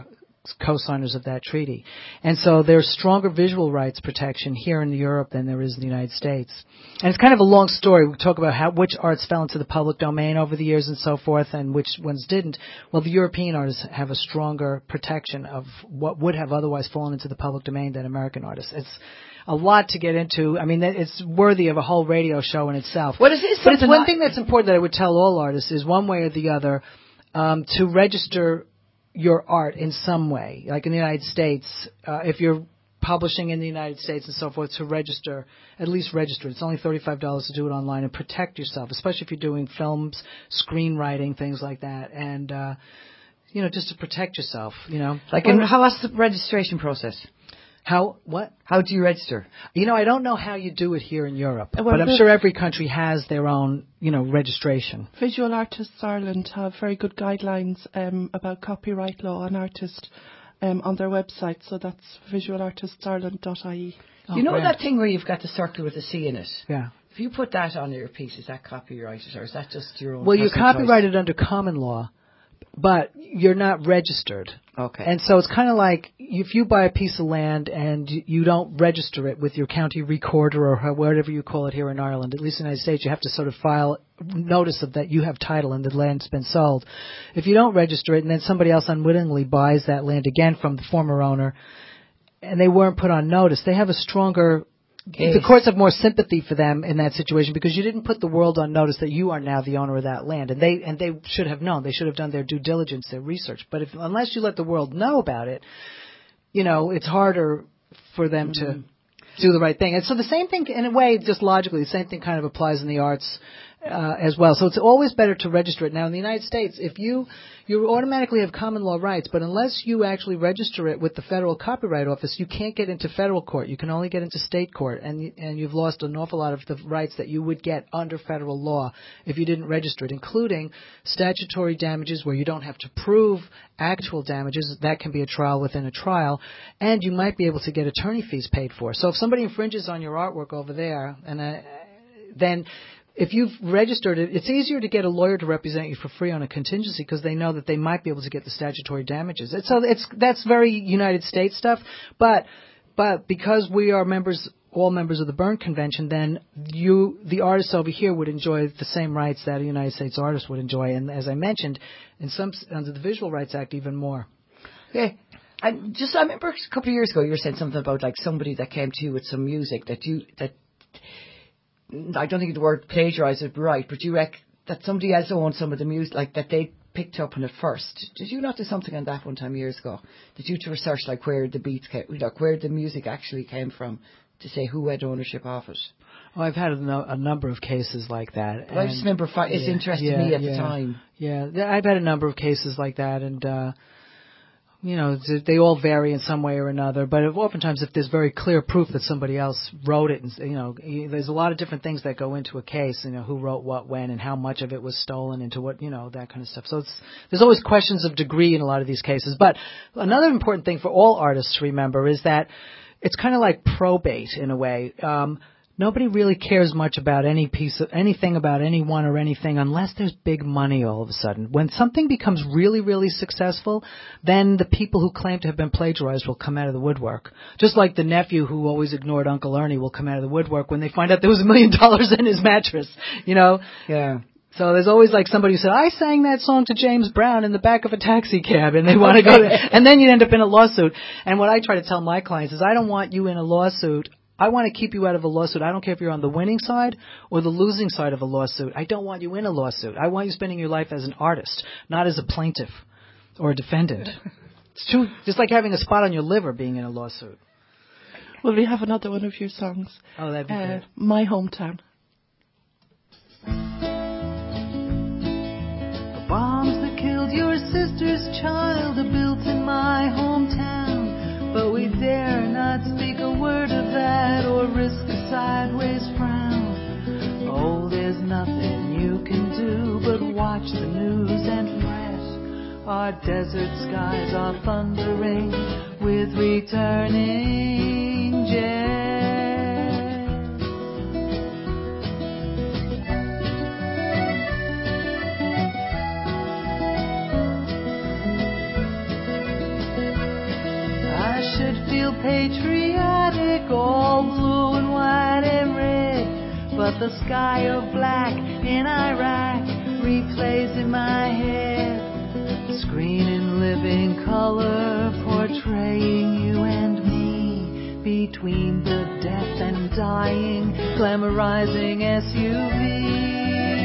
co-signers of that treaty. And so there's stronger visual rights protection here in Europe than there is in the United States. And it's kind of a long story. We talk about how which arts fell into the public domain over the years and so forth and which ones didn't. Well, the European artists have a stronger protection of what would have otherwise fallen into the public domain than American artists. It's a lot to get into. I mean, it's worthy of a whole radio show in itself.
What is it?
But it's one thing that's important that I would tell all artists is one way or the other um, to register your art in some way. Like in the United States, uh, if you're publishing in the United States and so forth, to register, at least register. It's only thirty-five dollars to do it online and protect yourself, especially if you're doing films, screenwriting, things like that. And, uh, you know, just to protect yourself, you know.
Like, in, how what's the registration process?
How, what?
How do you register?
You know, I don't know how you do it here in Europe,
Well,
but I'm
the-
sure every country has their own, you know, registration.
Visual Artists Ireland have very good guidelines um, about copyright law and artist um, on their website, so that's visual artists ireland dot I E.
Oh,
you know
grand.
that thing where you've got the circle with the C in it?
Yeah.
If you put that on your piece, is that copyrighted or is that just your own
Well, you're
personal choice?
copyrighted under common law, but you're not registered.
Okay.
And so it's kind of like if you buy a piece of land and you don't register it with your county recorder or how- whatever you call it here in Ireland, at least in the United States, you have to sort of file notice of that you have title and the land's been sold. If you don't register it and then somebody else unwittingly buys that land again from the former owner and they weren't put on notice, they have a stronger...
Yes.
The courts have more sympathy for them in that situation because you didn't put the world on notice that you are now the owner of that land, and they and they should have known. They should have done their due diligence, their research. But if unless you let the world know about it, you know, it's harder for them
Mm-hmm.
to do the right thing. And so the same thing, in a way, just logically, the same thing kind of applies in the arts uh, as well. So it's always better to register it. Now, in the United States, if you you automatically have common law rights, but unless you actually register it with the Federal Copyright Office, you can't get into federal court. You can only get into state court, and you- and you've lost an awful lot of the rights that you would get under federal law if you didn't register it, including statutory damages where you don't have to prove actual damages. That can be a trial within a trial, and you might be able to get attorney fees paid for. So if somebody infringes on your artwork over there, and uh, then if you've registered it, it's easier to get a lawyer to represent you for free on a contingency because they know that they might be able to get the statutory damages. It's, so it's that's very United States stuff, but but because we are members, all members of the Berne Convention, then you, the artists over here, would enjoy the same rights that a United States artist would enjoy, and as I mentioned, in some under the Visual Rights Act, even more.
Yeah. And just, I remember a couple of years ago you were saying something about like somebody that came to you with some music that you, that, I don't think the word plagiarise is right, but you rec that somebody else owned some of the music, like that they picked up on it first. Did you not do something on that one time years ago? Did you to research like where the beats came, like where the music actually came from to say who had ownership of it?
Oh, I've had a, no, a number of cases like that.
But I just remember fi- it's
yeah,
interested
yeah,
me at
yeah.
the time.
Yeah, th- I've had a number of cases like that, and uh, you know, th- they all vary in some way or another. But if, oftentimes, if there's very clear proof that somebody else wrote it, and you know, y- there's a lot of different things that go into a case. You know, who wrote what, when, and how much of it was stolen, into what, you know, that kind of stuff. So it's there's always questions of degree in a lot of these cases. But another important thing for all artists to remember is that it's kind of like probate in a way. Um, Nobody really cares much about any piece of anything about anyone or anything unless there's big money all of a sudden. When something becomes really, really successful, then the people who claim to have been plagiarized will come out of the woodwork. Just like the nephew who always ignored Uncle Ernie will come out of the woodwork when they find out there was a million dollars in his mattress, you know?
Yeah.
So there's always like somebody who said, I sang that song to James Brown in the back of a taxi cab, and they want to go to, and then you end up in a lawsuit. And what I try to tell my clients is I don't want you in a lawsuit. I want to keep you out of a lawsuit. I don't care if you're on the winning side or the losing side of a lawsuit. I don't want you in a lawsuit. I want you spending your life as an artist, not as a plaintiff or a defendant. It's true. Just like having a spot on your liver being in a lawsuit.
Well, we have another one of your songs.
Oh, that'd be
uh,
great.
My Hometown.
The bombs that killed your sister's child are built in my hometown, but we dare not speak a word of that or risk a sideways frown. Oh, there's nothing you can do but watch the news and fret. Our desert skies are thundering with returning jets. feel patriotic, all blue and white and red. But the sky of black in Iraq replays in my head. Screen in living color portraying you and me between the death and dying, glamorizing S U V.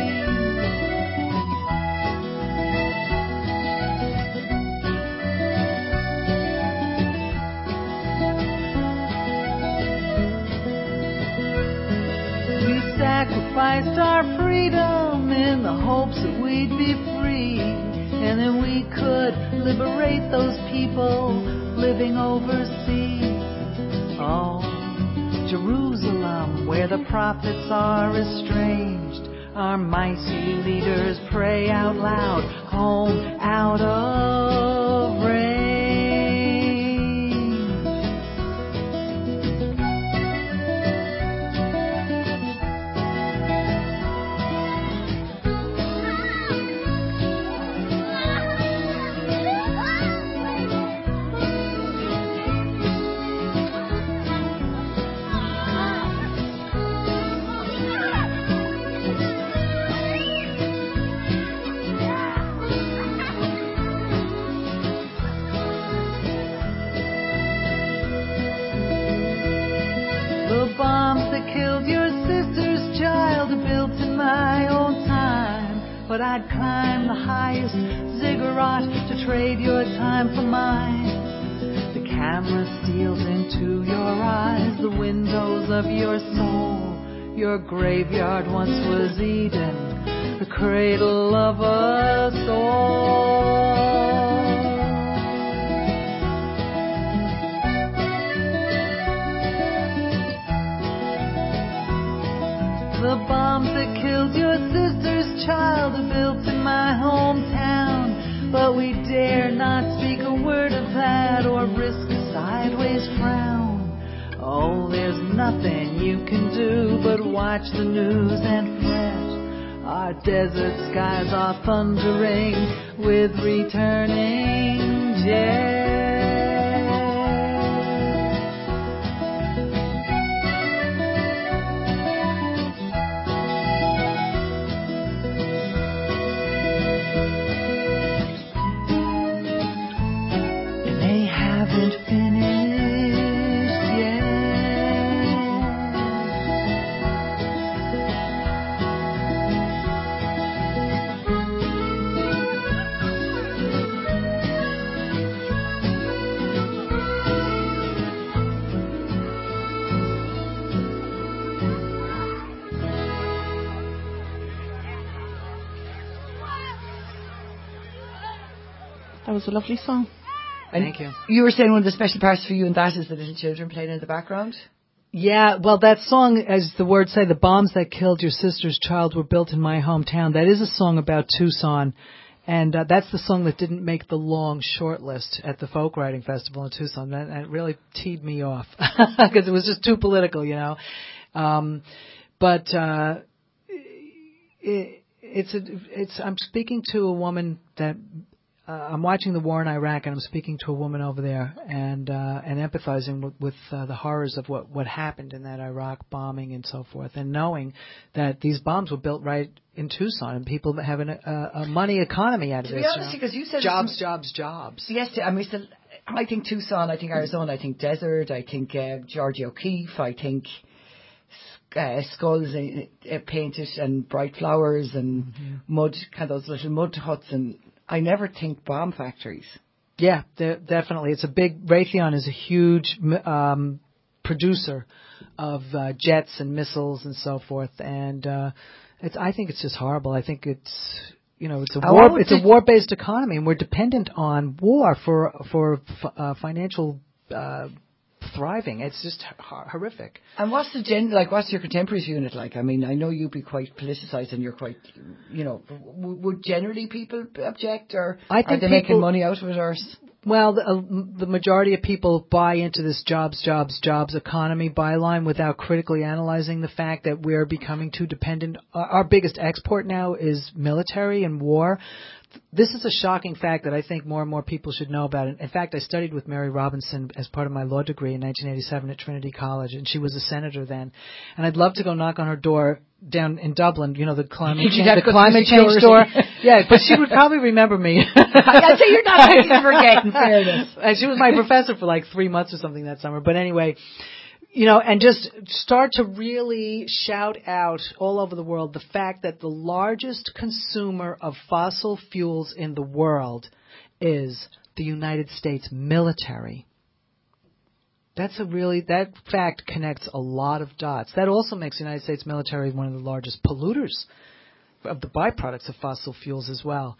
Sacrificed our freedom in the hopes that we'd be free, and then we could liberate those people living overseas. Oh, Jerusalem, where the prophets are estranged, our mighty leaders pray out loud, home out of range. But I'd climb the highest ziggurat to trade your time for mine. The camera steals into your eyes, the windows of your soul. Your graveyard once was Eden, the cradle of us all. The bombs that killed your sister's child are built in my hometown, but we dare not speak a word of that or risk a sideways frown. Oh, there's nothing you can do but watch the news and fret. Our desert skies are thundering with returning jets.
That was a lovely song.
And
Thank you.
You were saying one of the special parts for you and that is the little children playing in the background?
Yeah, well, that song, as the words say, the bombs that killed your sister's child were built in my hometown. That is a song about Tucson. And uh, that's the song that didn't make the long short list at the Folk Writing Festival in Tucson. That, that really teed me off because it was just too political, you know. Um, but uh, it, it's a, it's. I'm speaking to a woman that uh, I'm watching the war in Iraq, and I'm speaking to a woman over there, and uh, and empathizing with, with uh, the horrors of what what happened in that Iraq bombing and so forth, and knowing that these bombs were built right in Tucson, and people having a, a money economy out of
to
this.
To be honest, because you said
jobs, jobs, jobs.
Yes, I mean, still, I think Tucson, I think Arizona, I think desert, I think uh, Georgia O'Keeffe, I think uh, skulls uh, painted and bright flowers and mm-hmm. mud, kind of those little mud huts, and I never think bomb factories.
Yeah, definitely. It's a big. Raytheon is a huge um, producer of uh, jets and missiles and so forth, and uh, it's. I think it's just horrible. I think it's. You know, it's a war. It's a war-based economy, and we're dependent on war for for uh, financial uh, thriving. It's just h- horrific.
And what's the gen like? What's your contemporaries unit like? I mean, I know you'd be quite politicized, and you're quite, you know, w- would generally people object, or
I think
are they
people,
making money out of it, or?
Well, the, uh, the majority of people buy into this jobs, jobs, jobs economy byline without critically analyzing the fact that we're becoming too dependent. Uh, our biggest export now is military and war. This is a shocking fact that I think more and more people should know about. In fact, I studied with Mary Robinson as part of my law degree in nineteen eighty-seven at Trinity College, and she was a senator then. And I'd love to go knock on her door down in Dublin, you know, the climate change, the climate change store. Yeah, but she would probably remember me.
I'd say you're not easy to forget, in fairness.
And she was my professor for like three months or something that summer. But anyway, you know, and just start to really shout out all over the world the fact that the largest consumer of fossil fuels in the world is the United States military. That's a really, that fact connects a lot of dots. That also makes the United States military one of the largest polluters of the byproducts of fossil fuels as well.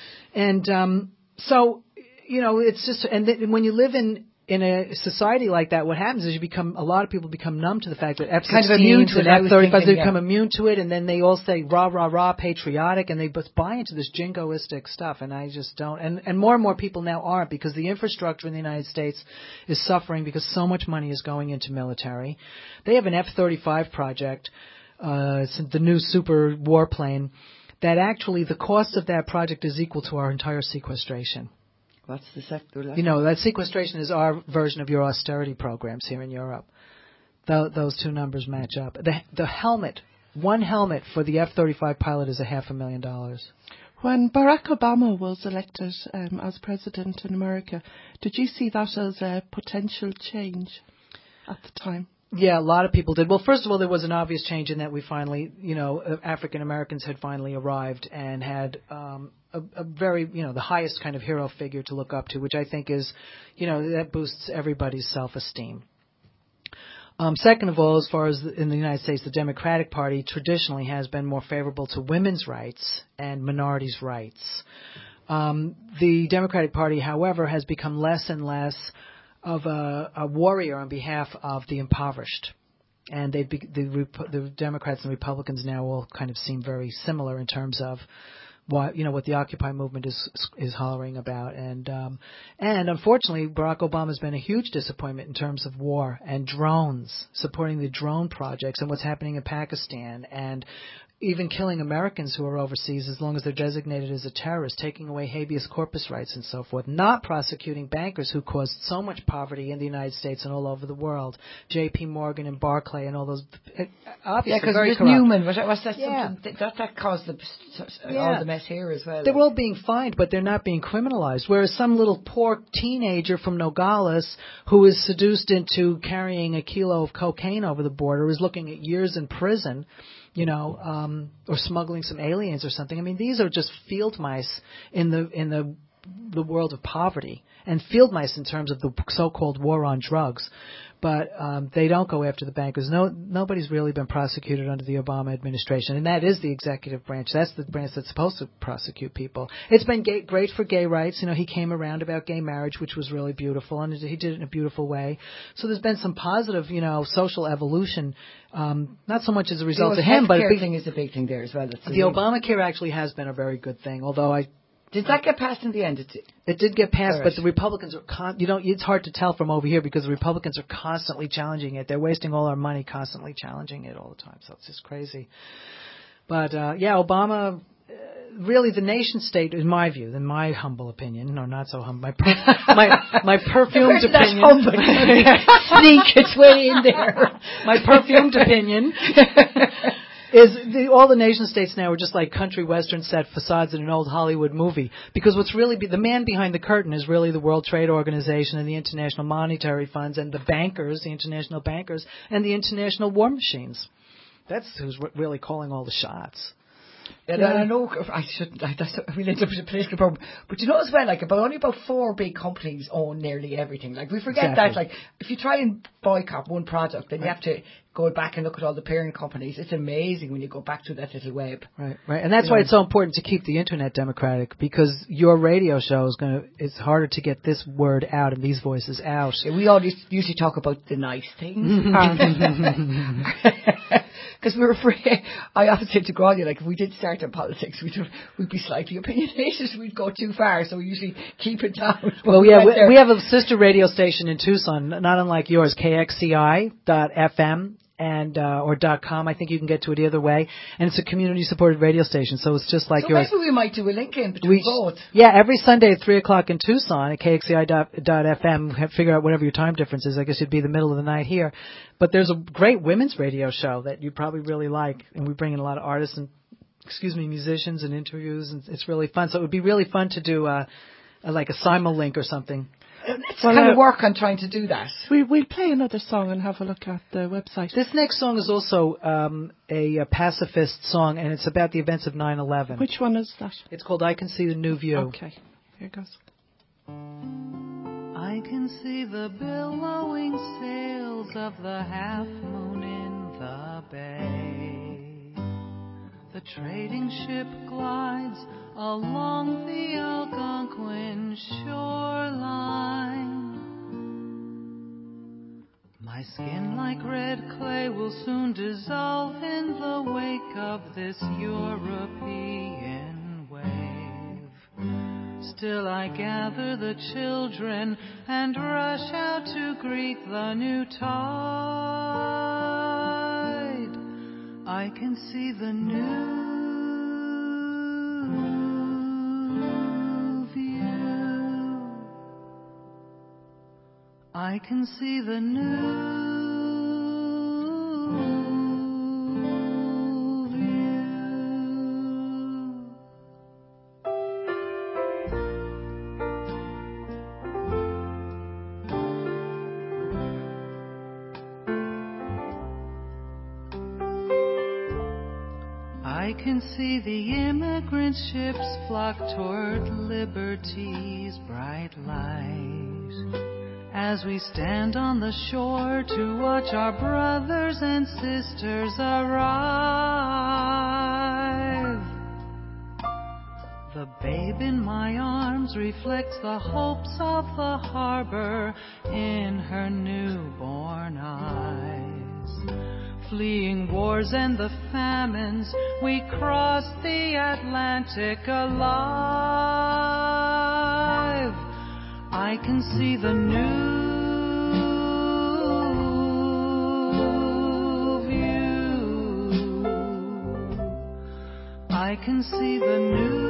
And um, so, you know, it's just, and th- when you live in, in a society like that, what happens is you become, a lot of people become numb to the fact that F sixteens and F thirty-five, they become immune to it, and then they all say rah, rah, rah, patriotic, and they just buy into this jingoistic stuff, and I just don't. And, and more and more people now aren't, because the infrastructure in the United States is suffering because so much money is going into military. They have an F thirty-five project, uh, it's the new super warplane, that actually the cost of that project is equal to our entire sequestration.
What's the sector?
You know, that sequestration is our version of your austerity programs here in Europe. Th- those two numbers match up. The, the helmet, one helmet for the F thirty-five pilot is a half a million dollars.
When Barack Obama was elected um, as president in America, did you see that as a potential change at the time?
Yeah, a lot of people did. Well, first of all, there was an obvious change in that we finally, you know, uh, African Americans had finally arrived and had um, a, a very, you know, the highest kind of hero figure to look up to, which I think is, you know, that boosts everybody's self-esteem. Um, second of all, as far as the, in the United States, the Democratic Party traditionally has been more favorable to women's rights and minorities' rights. Um, the Democratic Party, however, has become less and less of a, a warrior on behalf of the impoverished. And they be, the, the Democrats and Republicans now all kind of seem very similar in terms of what, you know, what the Occupy movement is is hollering about. And um, and unfortunately, Barack Obama has been a huge disappointment in terms of war and drones, supporting the drone projects and what's happening in Pakistan, and even killing Americans who are overseas as long as they're designated as a terrorist, taking away habeas corpus rights and so forth, not prosecuting bankers who caused so much poverty in the United States and all over the world, J P Morgan and Barclay and all those, obviously
yeah, because
very
there's
corrupt.
Newman, was that, was that
Yeah.
something, that, that caused the,
Yeah.
all the mess here as well?
They're all being fined, but they're not being criminalized, whereas some little poor teenager from Nogales who is seduced into carrying a kilo of cocaine over the border is looking at years in prison, you know, um, or smuggling some aliens or something. I mean, these are just field mice in the in the the world of poverty, and field mice in terms of the so-called war on drugs. But um, they don't go after the bankers. No, nobody's really been prosecuted under the Obama administration, and that is the executive branch. That's the branch that's supposed to prosecute people. It's been gay, great for gay rights. You know, he came around about gay marriage, which was really beautiful, and he did it in a beautiful way. So there's been some positive, you know, social evolution, um, not so much as a result
the
of him, but
the
a big
thing is a big thing there as well. That's
the Obamacare actually has been a very good thing, although I.
Did that get passed in the end? It,
it did get passed,
right.
But the Republicans are, con- you know, it's hard to tell from over here because the Republicans are constantly challenging it. They're wasting all our money constantly challenging it all the time. So it's just crazy. But, uh, yeah, Obama, uh, really the nation state, in my view, in my humble opinion, no, not so humble, my, per- my, my perfumed opinion.
Humble. Sneak its way in there.
My perfumed opinion. Is the, all the nation states now are just like country western set facades in an old Hollywood movie. Because what's really be, the man behind the curtain is really the World Trade Organization and the International Monetary Funds and the bankers, the international bankers, and the international war machines. That's who's re- really calling all the shots.
And
Yeah.
I know I shouldn't. I, that's, I mean, it's a political problem, but you know as well, like about only about four big companies own nearly everything. Like we forget
Exactly.
that. Like if you try and boycott one product, then you have to go back and look at all the parent companies. It's amazing when you go back to that little web.
Right, right, and that's
You
why
know.
it's so important to keep the internet democratic, because your radio show is going to. It's harder to get this word out and these voices out.
Yeah, we always usually talk about the nice things. because we were afraid. I often said to Grania, like, if we did start on politics, we'd, we'd be slightly opinionated, we'd go too far, so we usually keep it down.
Well, yeah, we, we have a sister radio station in Tucson, not unlike yours, K X C I dot F M. And uh, or dot com, I think you can get to it either way, and it's a community-supported radio station, so it's just like
so
yours.
So maybe we might do a link in between
we,
both.
Yeah, every Sunday at three o'clock in Tucson at K X C I dot F M. Figure out whatever your time difference is. I guess it'd be the middle of the night here, but there's a great women's radio show that you probably really like, and we bring in a lot of artists and excuse me, musicians and interviews, and it's really fun. So it would be really fun to do uh, a, like a simul-link or something.
Let's
well,
kind
uh,
of work on trying to do that.
We, we'll play another song and have a look at the website.
This next song is also um, a, a pacifist song, and it's about the events of nine eleven.
Which one is that?
It's called I Can See the New View.
Okay, here goes.
I can see the billowing sails of the half moon in the bay. The trading ship glides along the Algonquin shoreline. My skin like red clay will soon dissolve in the wake of this European wave. Still I gather the children and rush out to greet the new tide. I can see the new I can see the new view. I can see the immigrant ships flock toward liberty's bright light. As we stand on the shore to watch our brothers and sisters arrive. The babe in my arms reflects the hopes of the harbor in her newborn eyes. Fleeing wars and the famines, we cross the Atlantic alive. I can see the new view. I can see the new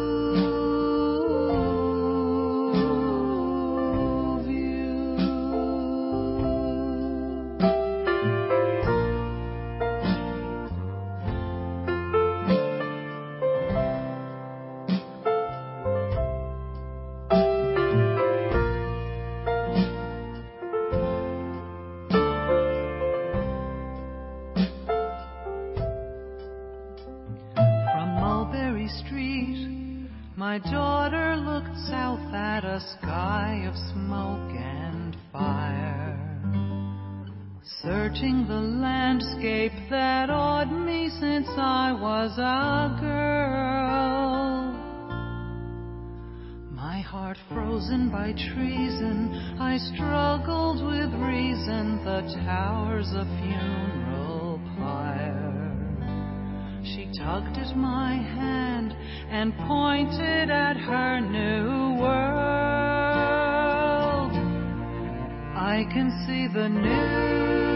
My daughter looked south at a sky of smoke and fire, searching the landscape that awed me since I was a girl. My heart frozen by treason, I struggled with reason, the towers of funeral pyre. She tugged at my hand and pointed at her new world. I can see the new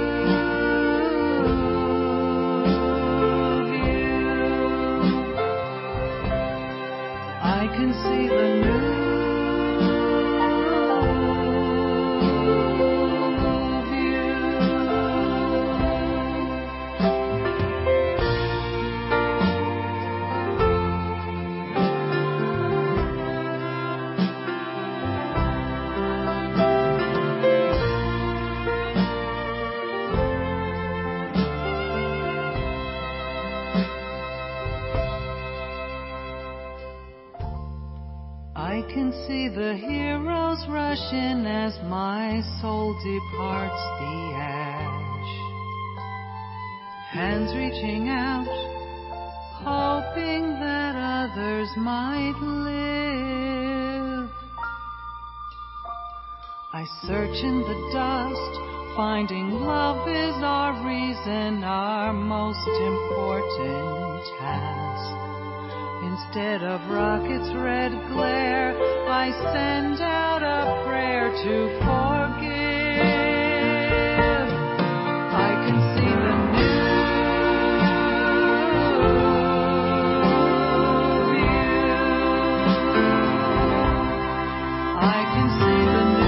view. I can see the new I can see the heroes rush in as my soul departs the ash. Hands reaching out, hoping that others might live. I search in the dust Finding love is our reason, our most important task. Instead of rockets' red glare, I send out a prayer to forgive. I can see the new view. I can see the new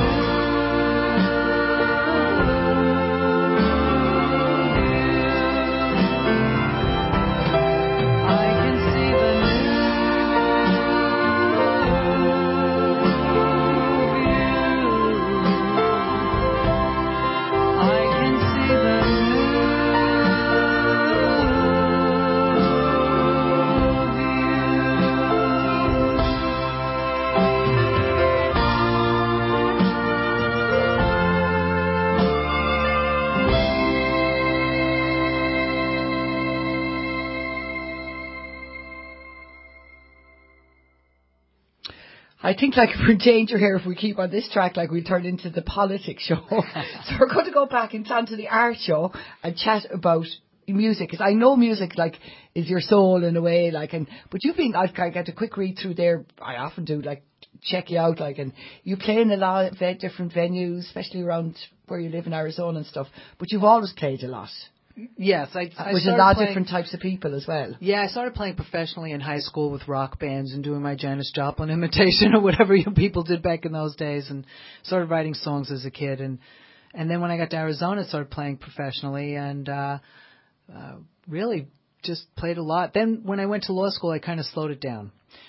I think, like, we're in danger here if we keep on this track, like, we'll turn into the politics show. So we're going to go back and onto the art show and chat about music, because I know music, like, is your soul in a way, like, and, but you've been, I've, I get a quick read through there, I often do, like, check you out, like, and you play in a lot of ve- different venues, especially around where you live in Arizona and stuff, but you've always played a lot.
Yes, I, I
With a
started
lot of
playing,
different types of people as well.
Yeah, I started playing professionally in high school with rock bands and doing my Janis Joplin imitation or whatever you people did back in those days, and started writing songs as a kid. And and then when I got to Arizona, I started playing professionally and uh, uh, really just played a lot. Then when I went to law school, I kind of slowed it down.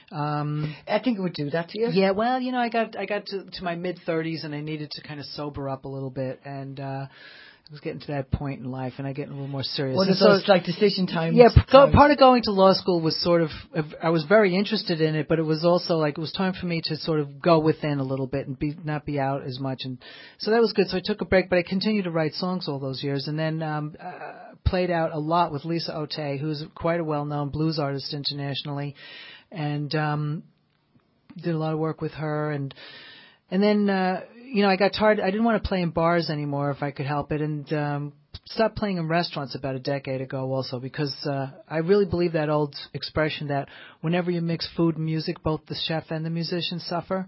Um,
I think it would do that to you.
yeah, well, you know, I got I got to, to my mid thirties and I needed to kind of sober up a little bit, and uh, I was getting to that point in life, and I getting a little more serious.
One of
so,
those, like, decision times.
Yeah, go, part of going to law school was sort of, I was very interested in it, but it was also like, it was time for me to sort of go within a little bit and be not be out as much. And so that was good. So I took a break, but I continued to write songs all those years, and then um, uh, played out a lot with Lisa Otey, who's quite a well-known blues artist internationally, and um, did a lot of work with her. And and then, uh, you know, I got tired. I didn't want to play in bars anymore if I could help it, and um, stopped playing in restaurants about a decade ago also, because uh, I really believe that old expression that whenever you mix food and music, both the chef and the musician suffer.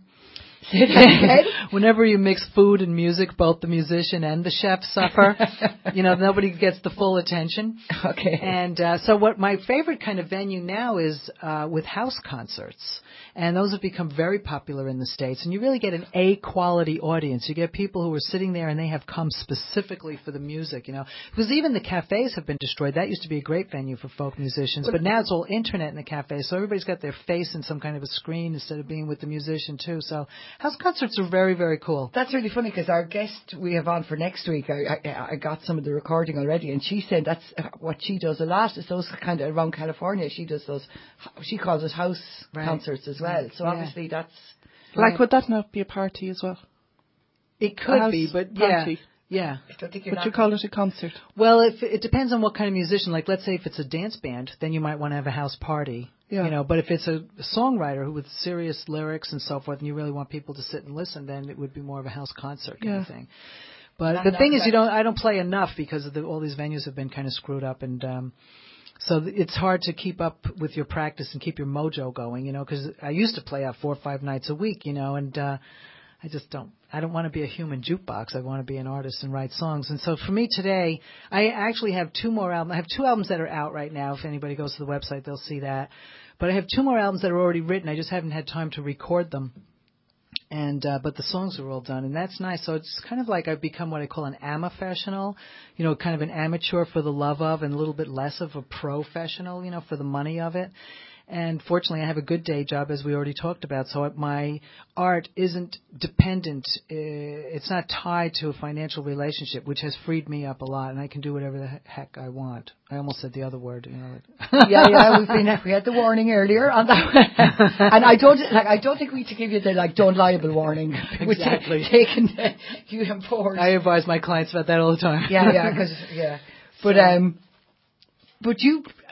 Whenever you mix food and music, both the musician and the chef suffer. You know, nobody gets the full attention.
Okay.
And uh, so what my favorite kind of venue now is uh, with house concerts. And those have become very popular in the States. And you really get an A-quality audience. You get people who are sitting there and they have come specifically for the music, you know. Because even the cafes have been destroyed. That used to be a great venue for folk musicians. But now it's all internet in the cafes. So everybody's got their face in some kind of a screen instead of being with the musician, too. So house concerts are very, very cool.
That's really funny, because our guest we have on for next week, I, I, I got some of the recording already, and she said that's what she does a lot, is those kind of around California. She does those, she calls it house
Right.
concerts as well. So
Yeah.
obviously that's...
Like, would that not be a party as well?
It could
house
be, but
party.
yeah. Yeah.
I don't think you're
But
not...
you call it a concert.
Well, if it depends on what kind of musician. Like, let's say if it's a dance band, then you might want to have a house party.
Yeah.
You know, but if it's a songwriter who with serious lyrics and so forth, and you really want people to sit and listen, then it would be more of a house concert kind
Yeah.
of thing. But
Not
the
that
thing is,
much.
you don't. I don't play enough because of the, all these venues have been kind of screwed up, and um, so th- it's hard to keep up with your practice and keep your mojo going. You know, because I used to play out four or five nights a week. You know, and uh, I just don't. I don't want to be a human jukebox. I want to be an artist and write songs. And so for me today, I actually have two more albums. I have two albums that are out right now. If anybody goes to the website, they'll see that. But I have two more albums that are already written. I just haven't had time to record them. And uh, but the songs are all done, and that's nice. So it's kind of like I've become what I call an amafessional, you know, kind of an amateur for the love of, and a little bit less of a professional, you know, for the money of it. And fortunately, I have a good day job, as we already talked about, so my art isn't dependent. Uh, it's not tied to a financial relationship, which has freed me up a lot, and I can do whatever the heck I want. I almost said the other word. You know.
yeah, yeah, we've been, we had the warning earlier on that. And I don't, like, I don't think we need to give you the, like, don't liable warning.
Exactly.
We're taking the, you enforce.
I advise my clients about that all the time.
Yeah, yeah, because, yeah. But, um, but you,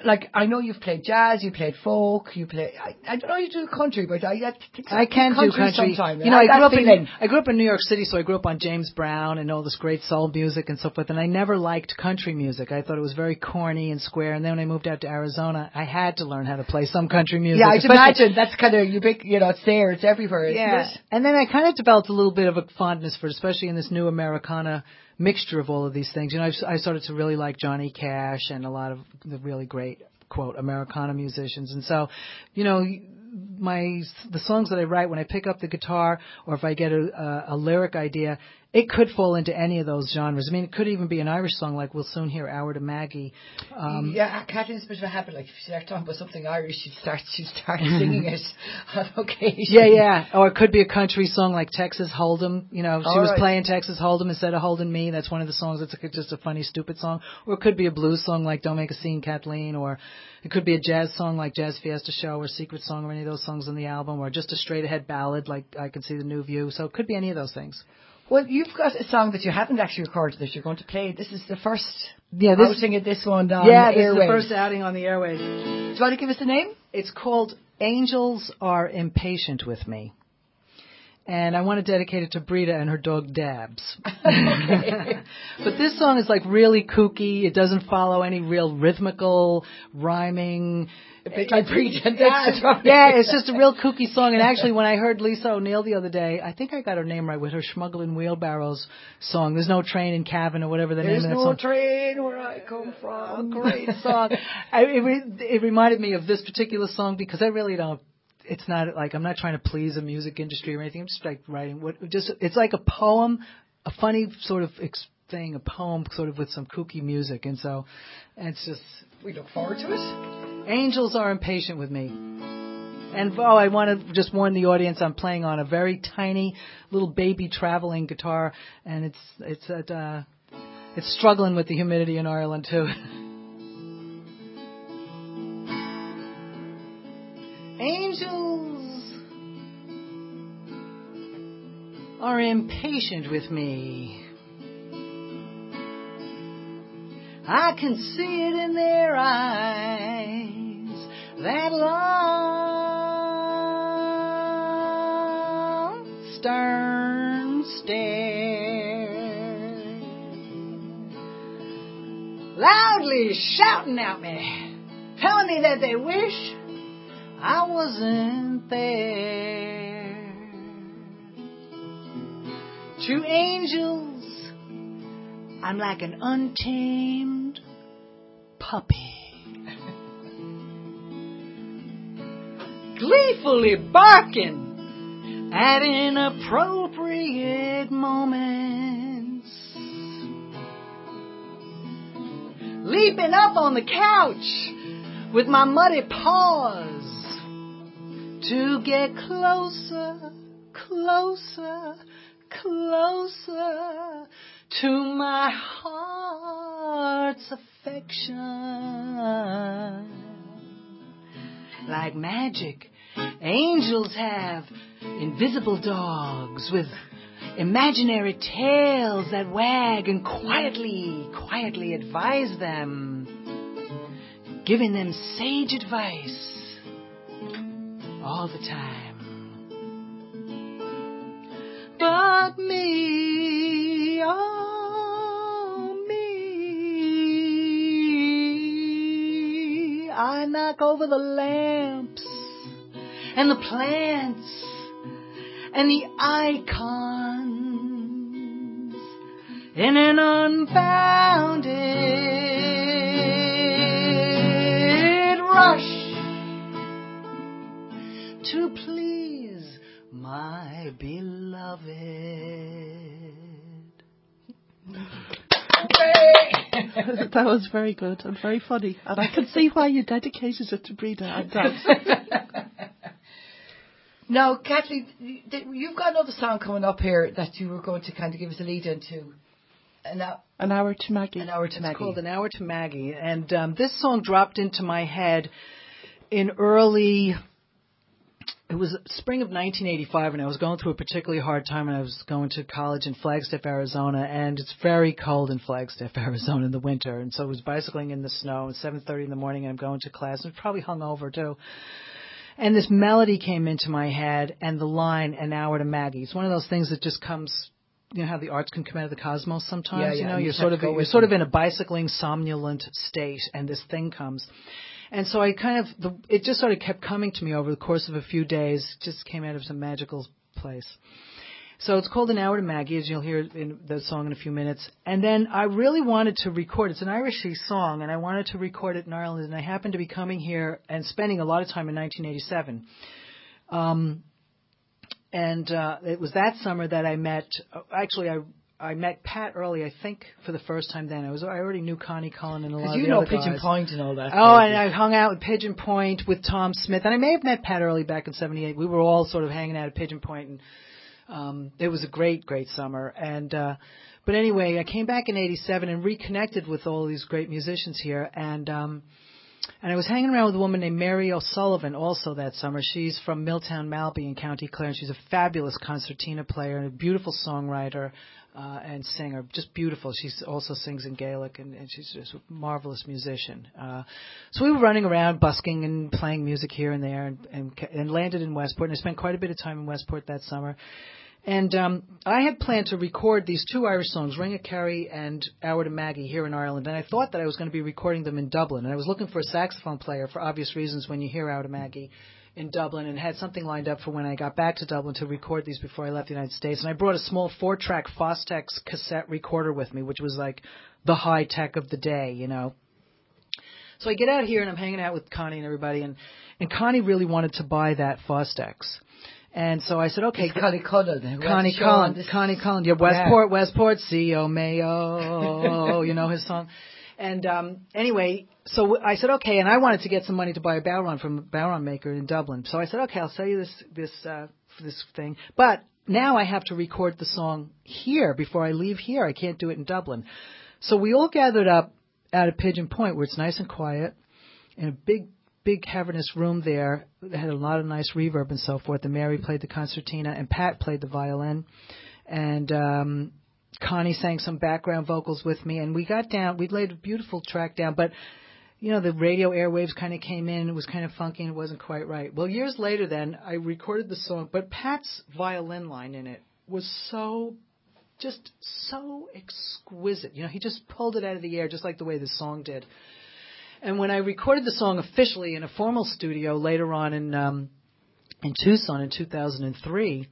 like, I know you've played jazz, you played folk, you play, I, I don't know you do country, but I, I, think
I can do country.
Sometime.
You know, I,
I
grew up
feeling.
in I grew up in New York City, so I grew up on James Brown and all this great soul music and so forth. And I never liked country music. I thought it was very corny and square. And then when I moved out to Arizona, I had to learn how to play some country music.
Yeah, I'd imagine that's kind of you big. You know, it's there, it's everywhere. Isn't
Yeah,
it?
and then I kind of developed a little bit of a fondness for it, especially in this new Americana mixture of all of these things. You know, I, I started to really like Johnny Cash and a lot of the really great, quote, Americana musicians. And so, you know, my the songs that I write, when I pick up the guitar or if I get a, a, a lyric idea, it could fall into any of those genres. I mean, it could even be an Irish song like We'll Soon Hear Hour to Maggie. Um,
yeah, Kathleen's a bit of a habit. Like, if you start talking about something Irish, she'd start, she'd start singing it on occasion.
Yeah, yeah. Or it could be a country song like Texas Hold'em. You know, she
All
was
right.
playing Texas Hold'em instead of Holding Me. That's one of the songs that's like just a funny, stupid song. Or it could be a blues song like Don't Make a Scene, Kathleen. Or it could be a jazz song like Jazz Fiesta Show or Secret Song or any of those songs on the album. Or just a straight-ahead ballad like I Can See the New View. So it could be any of those things.
Well, you've got a song that you haven't actually recorded that you're going to play. This is the first
yeah, this,
outing of this one on
yeah,
the
this
airwaves.
is the first outing on the airwaves.
Do you want to give us the name?
It's called Angels Are Impatient With Me. And I want to dedicate it to Brita and her dog Dabs. But this song is like really kooky. It doesn't follow any real rhythmical, rhyming.
A bit like Brita and
Dabs.
Dabs.
Yeah, it's just a real kooky song. And actually, when I heard Lisa O'Neill the other day, I think I got her name right with her Schmuggling Wheelbarrows song. There's no train in Cavan or whatever the
There's
name of that
no
song.
train where I come from.
Great song. I, it, re- it reminded me of this particular song because I really don't. It's not like I'm not trying to please the music industry or anything. I'm just like writing what just it's like a poem, a funny sort of ex- thing, a poem sort of with some kooky music, and so it's just
We look forward to it.
Angels Are Impatient With Me. And oh, I want to just warn the audience I'm playing on a very tiny little baby traveling guitar, and it's it's at uh, it's struggling with the humidity in Ireland too. Angels are impatient with me. I can see it in their eyes, that long, stern stare, loudly shouting at me, telling me that they wish I wasn't there. To angels, I'm like an untamed puppy, gleefully barking at inappropriate moments, leaping up on the couch with my muddy paws to get closer, closer, closer to my heart's affection. Like magic, angels have invisible dogs with imaginary tails that wag and quietly, quietly advise them, giving them sage advice all the time. But me, oh me, I knock over the lamps and the plants and the icons in an unbounded rush to please my beloved.
That was very good and very funny, and I can see why you dedicated it to Brita and Dabs.
Now, Kathleen, you've got another song coming up here that you were going to kind of give us a lead into. An,
an Hour to Maggie.
An Hour to
it's
Maggie.
It's called An Hour to Maggie, and um, this song dropped into my head in early it was spring of nineteen eighty-five, and I was going through a particularly hard time, and I was going to college in Flagstaff, Arizona, and it's very cold in Flagstaff, Arizona in the winter, and so I was bicycling in the snow at seven thirty in the morning, and I'm going to class, and I was probably hungover, too. And this melody came into my head, and the line, "An Hour to Maggie." It's one of those things that just comes, you know how the arts can come out of the cosmos sometimes?
Yeah, yeah,
you know,
you
you're
just
sort
have
of
to go
you're
with
sort
them.
of in a bicycling somnolent state, and this thing comes. And so I kind of, the, it just sort of kept coming to me over the course of a few days, just came out of some magical place. So it's called "An Hour to Maggie," as you'll hear in the song in a few minutes. And then I really wanted to record, it's an Irishy song, and I wanted to record it in Ireland, and I happened to be coming here and spending a lot of time in nineteen eighty-seven. Um, and uh, it was that summer that I met, actually I I met Pat Early, I think, for the first time then. I was I already knew Connie Cullen and a lot
Because
of
you
the
know
other
Pigeon
guys.
Point and all that.
Oh, and I hung out with Pigeon Point with Tom Smith, and I may have met Pat Early back in seventy-eight. We were all sort of hanging out at Pigeon Point, and um, it was a great, great summer. And uh, but anyway, I came back in eighty-seven and reconnected with all these great musicians here, and um, and I was hanging around with a woman named Mary O'Sullivan also that summer. She's from Milltown Malby in County Clare, and she's a fabulous concertina player and a beautiful songwriter. Uh, and singer, just beautiful. She also sings in Gaelic, and, and she's just a marvelous musician. Uh, so we were running around, busking and playing music here and there, and, and, and landed in Westport. And I spent quite a bit of time in Westport that summer. And um, I had planned to record these two Irish songs, "Ring a Kerry" and "Hour to Maggie," here in Ireland. And I thought that I was going to be recording them in Dublin. And I was looking for a saxophone player for obvious reasons when you hear "Hour to Maggie" in Dublin, and had something lined up for when I got back to Dublin to record these before I left the United States. And I brought a small four-track Fostex cassette recorder with me, which was like the high tech of the day, you know. So I get out here, and I'm hanging out with Connie and everybody, and, and Connie really wanted to buy that Fostex. And so I said, okay.
It's Connie Cullen.
Connie Cullen. Connie Cullen. Yeah, Westport, yeah. Westport, C O Mayo, you know his song. And um, anyway, so I said, okay, and I wanted to get some money to buy a Bowron from a Bowron maker in Dublin. So I said, okay, I'll sell you this this uh, this thing. But now I have to record the song here before I leave here. I can't do it in Dublin. So we all gathered up at a Pigeon Point where it's nice and quiet in a big, big cavernous room there. It had a lot of nice reverb and so forth. And Mary played the concertina, and Pat played the violin. And um Connie sang some background vocals with me, and we got down, we laid a beautiful track down, but, you know, the radio airwaves kind of came in, it was kind of funky, and it wasn't quite right. Well, years later then, I recorded the song, but Pat's violin line in it was so, just so exquisite. You know, he just pulled it out of the air, just like the way the song did. And when I recorded the song officially in a formal studio later on in, um, in Tucson in two thousand three,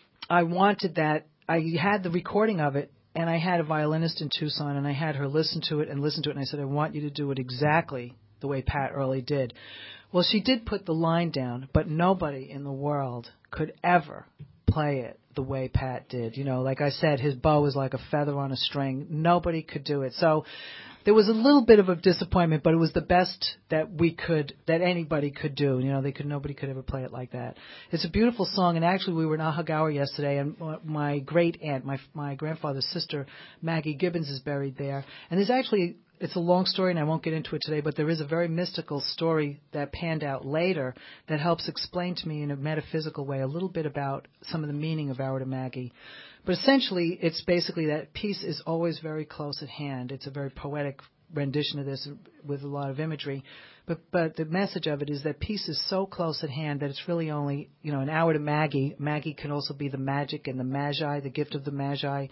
I wanted that, I had the recording of it, and I had a violinist in Tucson, and I had her listen to it and listen to it, and I said, I want you to do it exactly the way Pat Early did. Well, she did put the line down, but nobody in the world could ever play it the way Pat did. You know, like I said, his bow is like a feather on a string. Nobody could do it. So there was a little bit of a disappointment, but it was the best that we could, that anybody could do. You know, they could, nobody could ever play it like that. It's a beautiful song, and actually we were in Ahagawa yesterday, and my great aunt, my my grandfather's sister, Maggie Gibbons, is buried there. And there's actually, it's a long story, and I won't get into it today, but there is a very mystical story that panned out later that helps explain to me in a metaphysical way a little bit about some of the meaning of Hour to Maggie. But essentially, it's basically that peace is always very close at hand. It's a very poetic rendition of this with a lot of imagery. But but the message of it is that peace is so close at hand that it's really only, you know, an hour to Maggie. Maggie can also be the magic and the magi, the gift of the magi.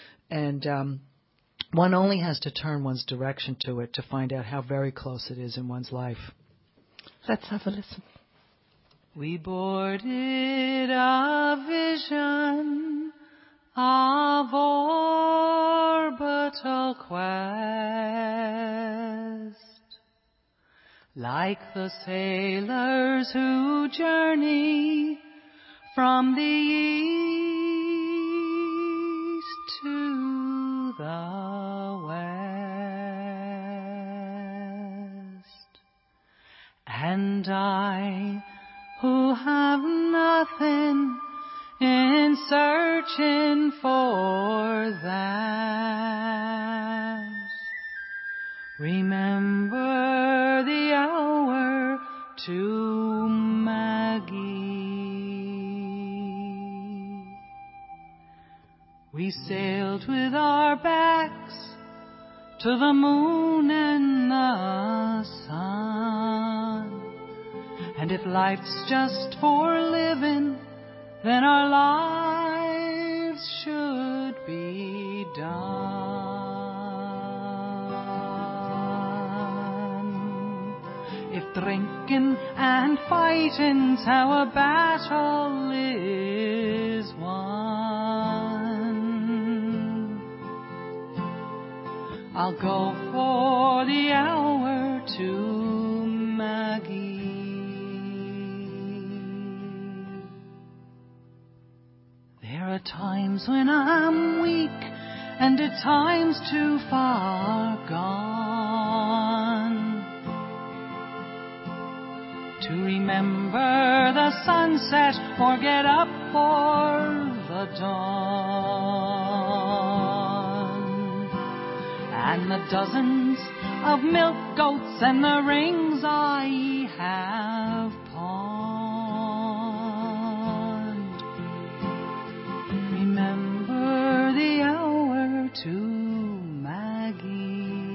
And um, one only has to turn one's direction to it to find out how very close it is in one's life.
Let's have a listen.
We boarded a vision of orbital quest, like the sailors who journey from the east to the west. And I, who have nothing, in searching for that, remember the hour to Maggie. We sailed with our backs to the moon and the sun. And if life's just for living, then our lives should be done. If drinking and fighting's how a battle is won, I'll go for the hour to Maggie. There are times when I'm weak and at times too far gone to remember the sunset or get up for the dawn. And the dozens of milk goats and the rings I have pawned. Remember the hour to Maggie.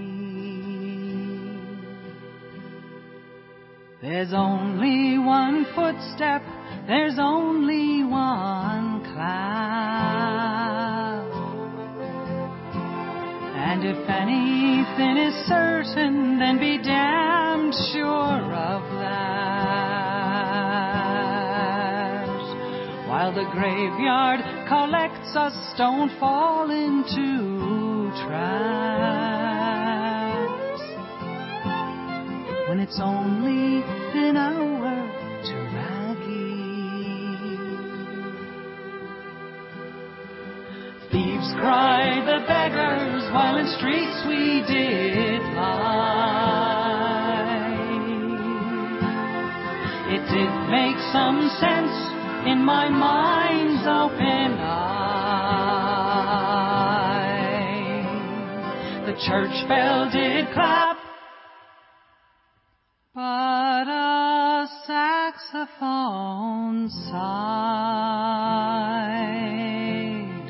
There's only one footstep, there's only one cloud. And if anything is certain, then be damned sure of that. While the graveyard collects us, don't fall into traps. When it's only an hour to Maggie. Thieves cried the beggars while in streets we did lie. It did make some sense in my mind's open eye. The church bell did clap, but a saxophone sighed.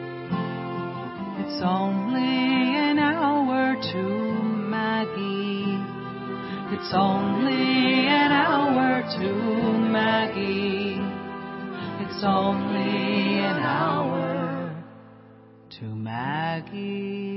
It's only an hour to Maggie. It's only an hour to Maggie. It's only an hour to Maggie.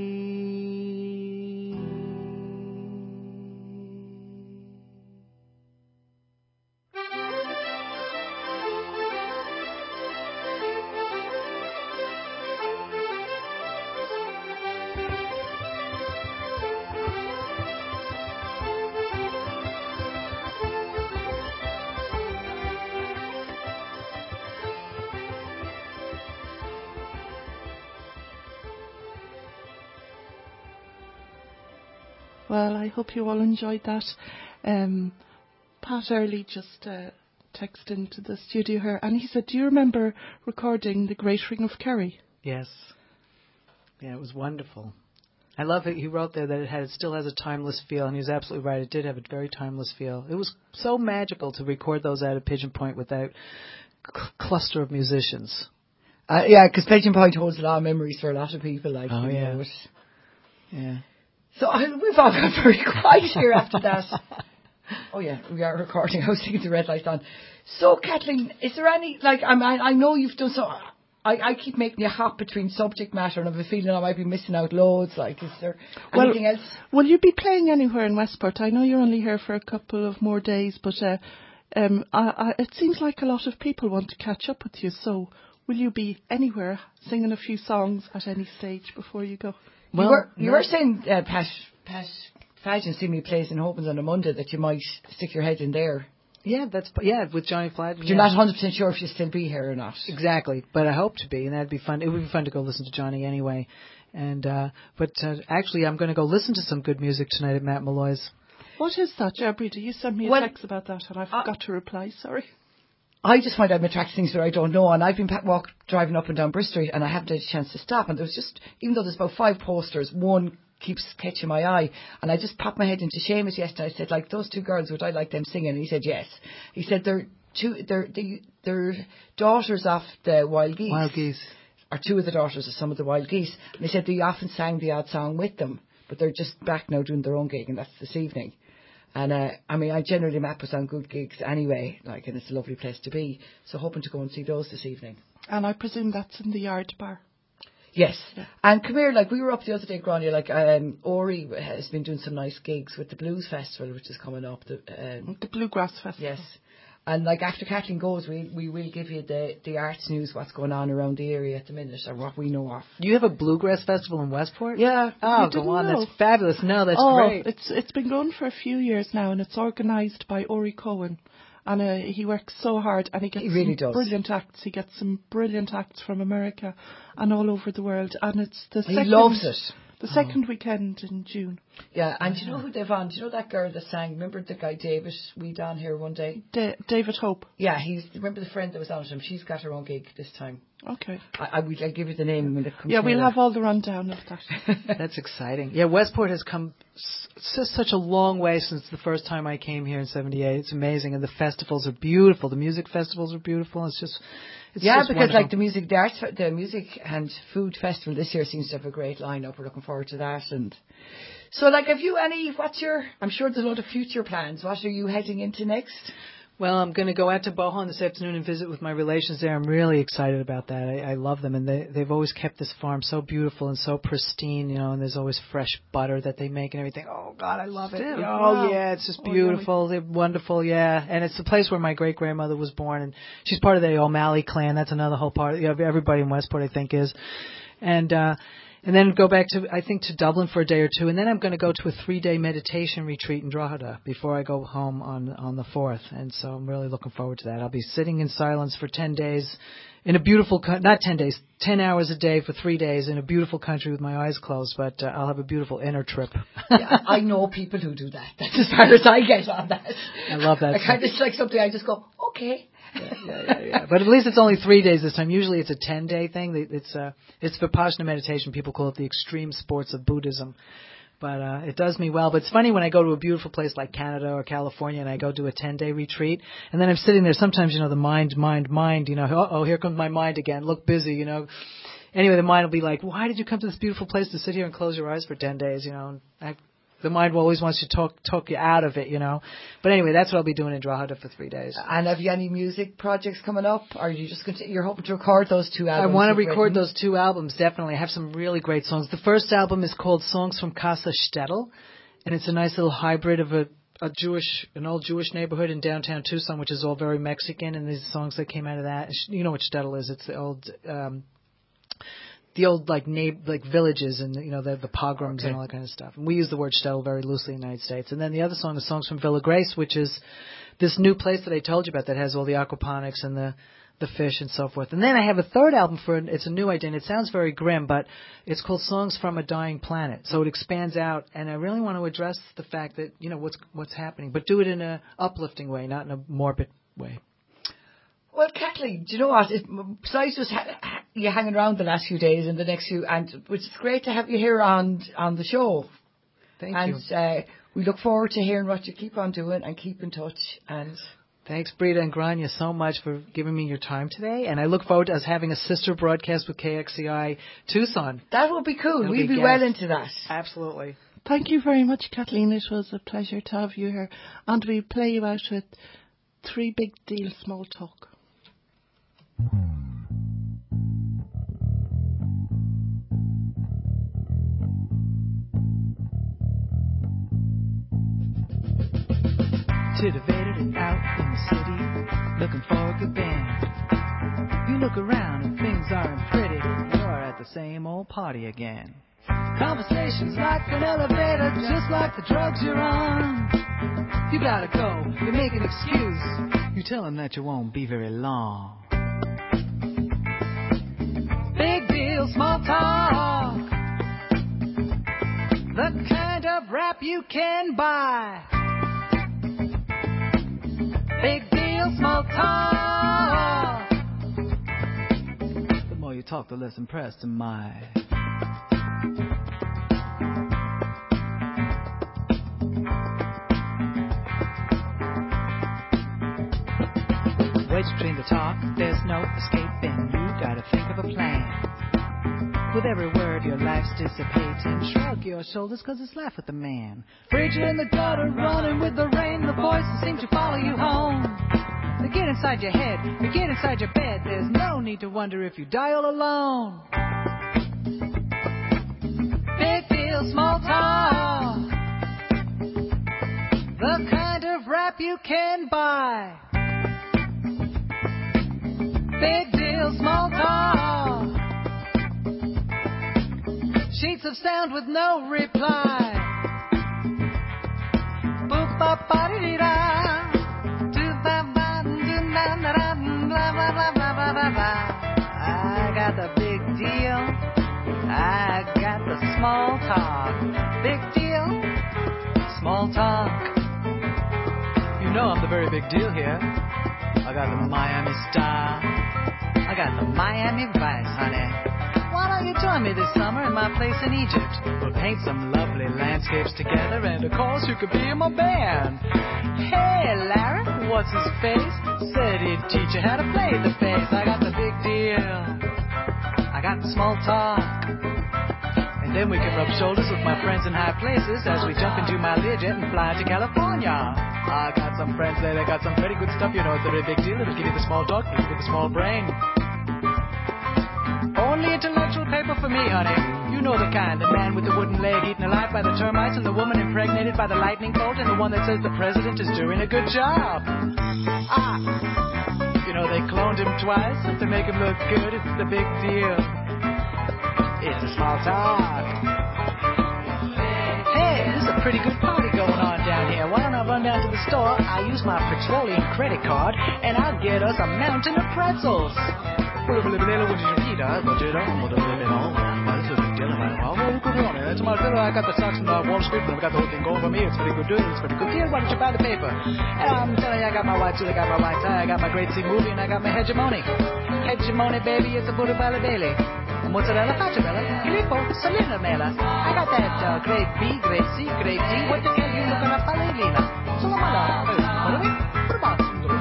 Well, I hope you all enjoyed that. Um, Pat Early just uh, texted into the studio here, and he said, do you remember recording The Great Ring of Kerry?
Yes. Yeah, it was wonderful. I love it. He wrote there that it had, it still has a timeless feel, and he's absolutely right. It did have a very timeless feel. It was so magical to record those out at Pigeon Point with that cl- cluster of musicians.
Uh, yeah, because Pigeon Point holds a lot of memories for a lot of people. Like,
Oh,
you
yeah.
know it.
Yeah.
So I, we've all got very quiet here after that. Oh yeah, we are recording. I was thinking the red light's on. So Kathleen, is there any, like, I mean, I know you've done so, I, I keep making you hop between subject matter and I have a feeling I might be missing out loads. Like, is there
Well,
anything else?
Will you be playing anywhere in Westport? I know you're only here for a couple of more days, but uh, um, I, I, it seems like a lot of people want to catch up with you. So will you be anywhere singing a few songs at any stage before you go?
Well, you were, you were saying, uh, Pat, Pat Fadgen see me plays in Hopins on a Monday that you might stick your head in there.
Yeah, that's yeah with Johnny Fladden.
But you're
yeah.
not one hundred percent sure if you'll still be here or not.
Exactly, but I hope to be, and that'd be fun. It would be fun to go listen to Johnny anyway. And uh, but uh, actually, I'm going to go listen to some good music tonight at Matt Malloy's.
What is that, Bridie? You sent me a
well,
text about that, and I forgot uh, to reply. Sorry.
I just find I'm attracted to things that I don't know, and I've been walk, driving up and down Bristol Street, and I haven't had a chance to stop. And there was just, even though there's about five posters, one keeps catching my eye, and I just popped my head into Seamus yesterday. I said, like, those two girls, would I like them singing? And he said yes. He said they're two, they're they, they're daughters of the Wild Geese.
Wild Geese.
or two of the daughters of some of the Wild Geese. And they said they often sang the odd song with them, but they're just back now doing their own gig, and that's this evening. And, uh, I mean, I generally map us on good gigs anyway, like, and it's a lovely place to be. So hoping to go and see those this evening.
And I presume that's in the Yard Bar.
Yes. Yeah. And come here, like, we were up the other day, Grania, like, um, Ori has been doing some nice gigs with the Blues Festival, which is coming up. The, um,
the Bluegrass Festival.
Yes. And, like, after Kathleen goes, we, we will give you the, the arts news, what's going on around the area at the minute, or what we know of.
You have a Bluegrass Festival in Westport?
Yeah.
Oh,
You
go
didn't
on.
know?
That's fabulous. No, that's
oh,
great.
it's it's been going for a few years now, and it's organised by Ori Cohen. And uh, he works so hard, and he gets
He really
some
does.
brilliant acts. He gets some brilliant acts from America and all over the world. And it's the
He
second,
loves it.
The second weekend in June.
Yeah, and do you know who they've on? Do you know that girl that sang? Remember the guy David? We down here one day.
Da- David Hope.
Yeah, he's. Remember the friend that was on with him? She's got her own gig this time.
Okay.
I, I will. I'll give you the name when it comes.
Yeah,
to
we'll
that.
have all the rundown of that.
That's exciting. Yeah, Westport has come s- such a long way since the first time I came here in seventy-eight. It's amazing, and the festivals are beautiful. The music festivals are beautiful. It's just, it's
yeah,
just
because
wonderful.
like the music, the arts, the music and food festival this year seems to have a great lineup. We're looking forward to that. And so, like, have you any? What's your? I'm sure there's a lot of future plans. What are you heading into next?
Well, I'm going to go out to Bohon this afternoon and visit with my relations there. I'm really excited about that. I, I love them, and they, they've always kept this farm so beautiful and so pristine, you know, and there's always fresh butter that they make and everything. Oh, God, I love it.
Still?
Oh,
Wow.
yeah, it's just
Oh,
beautiful. They're wonderful, yeah. And it's the place where my great-grandmother was born, and she's part of the O'Malley clan. That's another whole part. You know, everybody in Westport, I think, is. And, uh, And then go back to, I think, to Dublin for a day or two. And then I'm going to go to a three-day meditation retreat in Drogheda before I go home on on the fourth. And so I'm really looking forward to that. I'll be sitting in silence for ten days in a beautiful, co- not ten days, ten hours a day for three days in a beautiful country with my eyes closed. But uh, I'll have a beautiful inner trip.
Yeah, I know people who do that. That's as far as I get on that.
I love that.
I kind of, it's like something I just go, okay.
yeah, yeah, yeah, yeah. But at least it's only three days this time. Usually it's a ten-day thing. It's uh, it's Vipassana meditation. People call it the extreme sports of Buddhism. But uh, it does me well. But it's funny when I go to a beautiful place like Canada or California and I go do a ten-day retreat, and then I'm sitting there. Sometimes, you know, the mind, mind, mind, you know, uh-oh, here comes my mind again. Look busy, you know. Anyway, the mind will be like, why did you come to this beautiful place to sit here and close your eyes for ten days, you know? And I, the mind always wants to talk talk you out of it, you know. But anyway, that's what I'll be doing in Drogheda for three days.
And have you any music projects coming up? Or are you just going to, you're hoping to record those two
I
albums?
want to
you've
record
written?
those two albums, definitely. I have some really great songs. The first album is called Songs from Casa Stettel, and it's a nice little hybrid of a, a Jewish, an old Jewish neighborhood in downtown Tucson, which is all very Mexican, and these songs that came out of that. You know what Stettel is. It's the old... Um, the old like na- like villages and you know the the pogroms
Okay.
and all that kind of stuff. And we use the word shtetl very loosely in the United States. And then the other song is Songs from Villa Grace, which is this new place that I told you about that has all the aquaponics and the the fish and so forth. And then I have a third album for it's a new idea. And it sounds very grim, but it's called Songs from a Dying Planet. So it expands out, and I really want to address the fact that you know what's what's happening, but do it in a uplifting way, not in a morbid way.
Well, Kathleen, do you know what? It, besides just ha- ha- you hanging around the last few days and the next few, and which is great to have you here on on the show.
Thank
and,
you.
And uh, we look forward to hearing what you keep on doing and keep in touch. And
Thanks, Brita and Grania, so much for giving me your time today. And I look forward to us having a sister broadcast with K X C I Tucson.
that would be cool.
It'll
We'd
be
be well
guests.
into that.
Absolutely.
Thank you very much, Kathleen. It was a pleasure to have you here. And we play you out with Three Big Deal Small Talk.
Titivated it out in the city, looking for a good band. You look around and things aren't pretty, you're at the same old party again. Conversations like an elevator, just like the drugs you're on. You gotta go, you make an excuse, you tell them that you won't be very long. Big deal, small talk, the kind of rap you can buy. Big deal, small talk. The more you talk, the less impressed am I.
space between the talk. There's no escaping. You gotta think of a plan. With every word, your life's dissipating. Shrug your shoulders, cause it's laugh with the man. Preacher in the gutter, running with the rain. The voices seem to follow you home. They get inside your head, they get inside your bed. There's no need to wonder if you die all alone. Big deal, small talk. The kind of rap you can buy. Big deal, small talk. Sheets of sound with no reply. Boop bop ba dee da. Do ba ba do na na da blah blah blah blah blah blah blah. I got the big deal. I got the small talk. Big deal. Small talk. You know I'm the very big deal here. I got the Miami style. I got the Miami Vice, honey. Why don't you join me this summer in my place in Egypt? We'll paint some lovely landscapes together, and of course you could be in my band. Hey, Larry, what's his face? Said he'd teach you how to play the bass. I got the big deal. I got the small talk. And then we can rub shoulders with my friends in high places as we jump into my Learjet and fly to California. I got some friends there that got some very good stuff. You know, it's a very big deal. It'll give you the small talk, it'll give you the small brain. Only intellectual paper for me, honey. You know the kind. The man with the wooden leg eaten alive by the termites, and the woman impregnated by the lightning bolt, and the one that says the president is doing a good job. Ah, you know, they cloned him twice to make him look good. It's the big deal. It's a small talk. Hey, this is a pretty good party going on down here. Why don't I run down to the store? I'll use my petroleum credit card, and I'll get us a mountain of pretzels. That's my fellow. I got the stocks from uh, Wall Street, and I've got the whole thing going for me. It's pretty good deal. It's pretty good deal. Why don't you buy the paper? And I'm telling you, I got my white suit, I got my white tie, I got my great C movie, and I got my hegemony. Hegemony, baby, it's a Buddha Bala Bailey. Mozzarella, facciabella, Filippo, Salina Mela. I got that uh, grade B, grade C, grade D. What the hell you looking at, Palelina? Solomala. What are we? What about?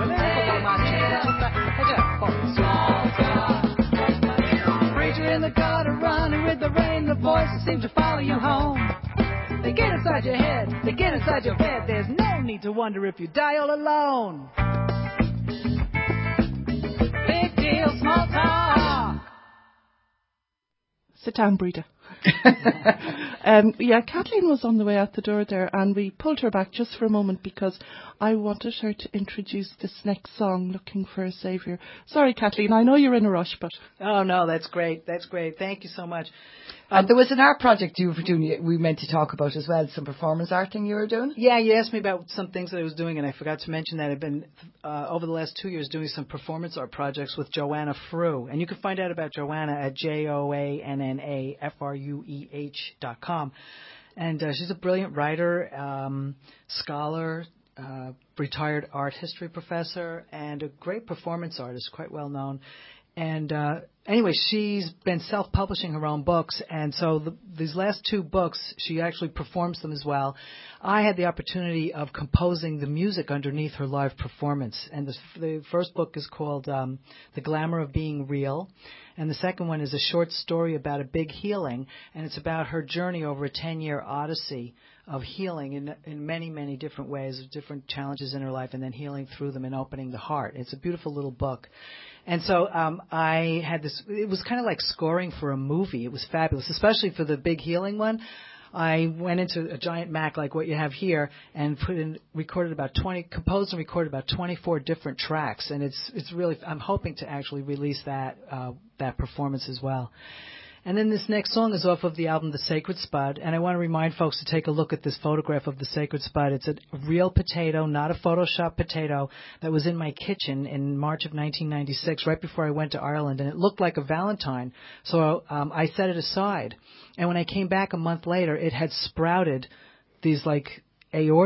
Preacher in the gutter, running with the rain. The voices seem to follow you home. They get inside your head, they get inside your bed. There's no need to wonder if you die all alone. Big deal, small talk.
Sit down, Breda. um, yeah, Kathleen was on the way out the door there, and we pulled her back just for a moment because I wanted her to introduce this next song, Looking for a Saviour. Sorry, Kathleen, I know you're in a rush, but...
Oh, no, that's great. That's great. Thank you so much.
And there was an art project you were doing, we meant to talk about as well, some performance art thing you were doing?
Yeah, you asked me about some things that I was doing, and I forgot to mention that I've been, uh, over the last two years, doing some performance art projects with Joanna Frew. And you can find out about Joanna at J O A N N A F R U E H dot com. And uh, she's a brilliant writer, um, scholar, uh, retired art history professor, and a great performance artist, quite well known. And uh, anyway, she's been self-publishing her own books, and so the, these last two books, she actually performs them as well. I had the opportunity of composing the music underneath her live performance, and the, the first book is called um, The Glamour of Being Real, and the second one is a short story about a big healing, and it's about her journey over a ten-year odyssey of healing in in many, many different ways, different challenges in her life, and then healing through them and opening the heart. It's a beautiful little book. And so um, I had this, it was kind of like scoring for a movie. It was fabulous, especially for the big healing one. I went into a giant Mac like what you have here and put in, recorded about twenty, composed and recorded about twenty-four different tracks. And it's it's really, I'm hoping to actually release that uh, that performance as well. And then this next song is off of the album The Sacred Spud, and I want to remind folks to take a look at this photograph of the Sacred Spud. It's a real potato, not a Photoshop potato, that was in my kitchen in March of nineteen ninety-six, right before I went to Ireland, and it looked like a Valentine, so um, I set it aside. And when I came back a month later, it had sprouted these, like, aorta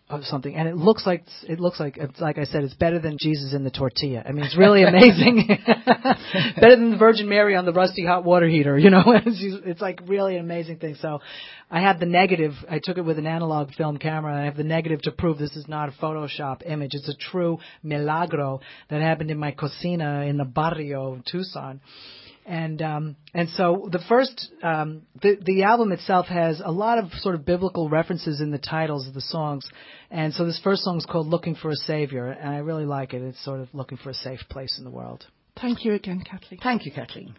of something, and it looks like it looks like it's like I said, it's better than Jesus in the tortilla. I mean, it's really amazing. Better than the Virgin Mary on the rusty hot water heater. You know, it's, it's like really an amazing thing. So, I have the negative. I took it with an analog film camera. And I have the negative to prove this is not a Photoshop image. It's a true milagro that happened in my cocina in the barrio of Tucson. And um, and so the first um, the the album itself has a lot of sort of biblical references in the titles of the songs, and so this first song is called "Looking for a Savior," and I really like it. It's sort of looking for a safe place in the world.
Thank you again, Kathleen.
Thank you, Kathleen.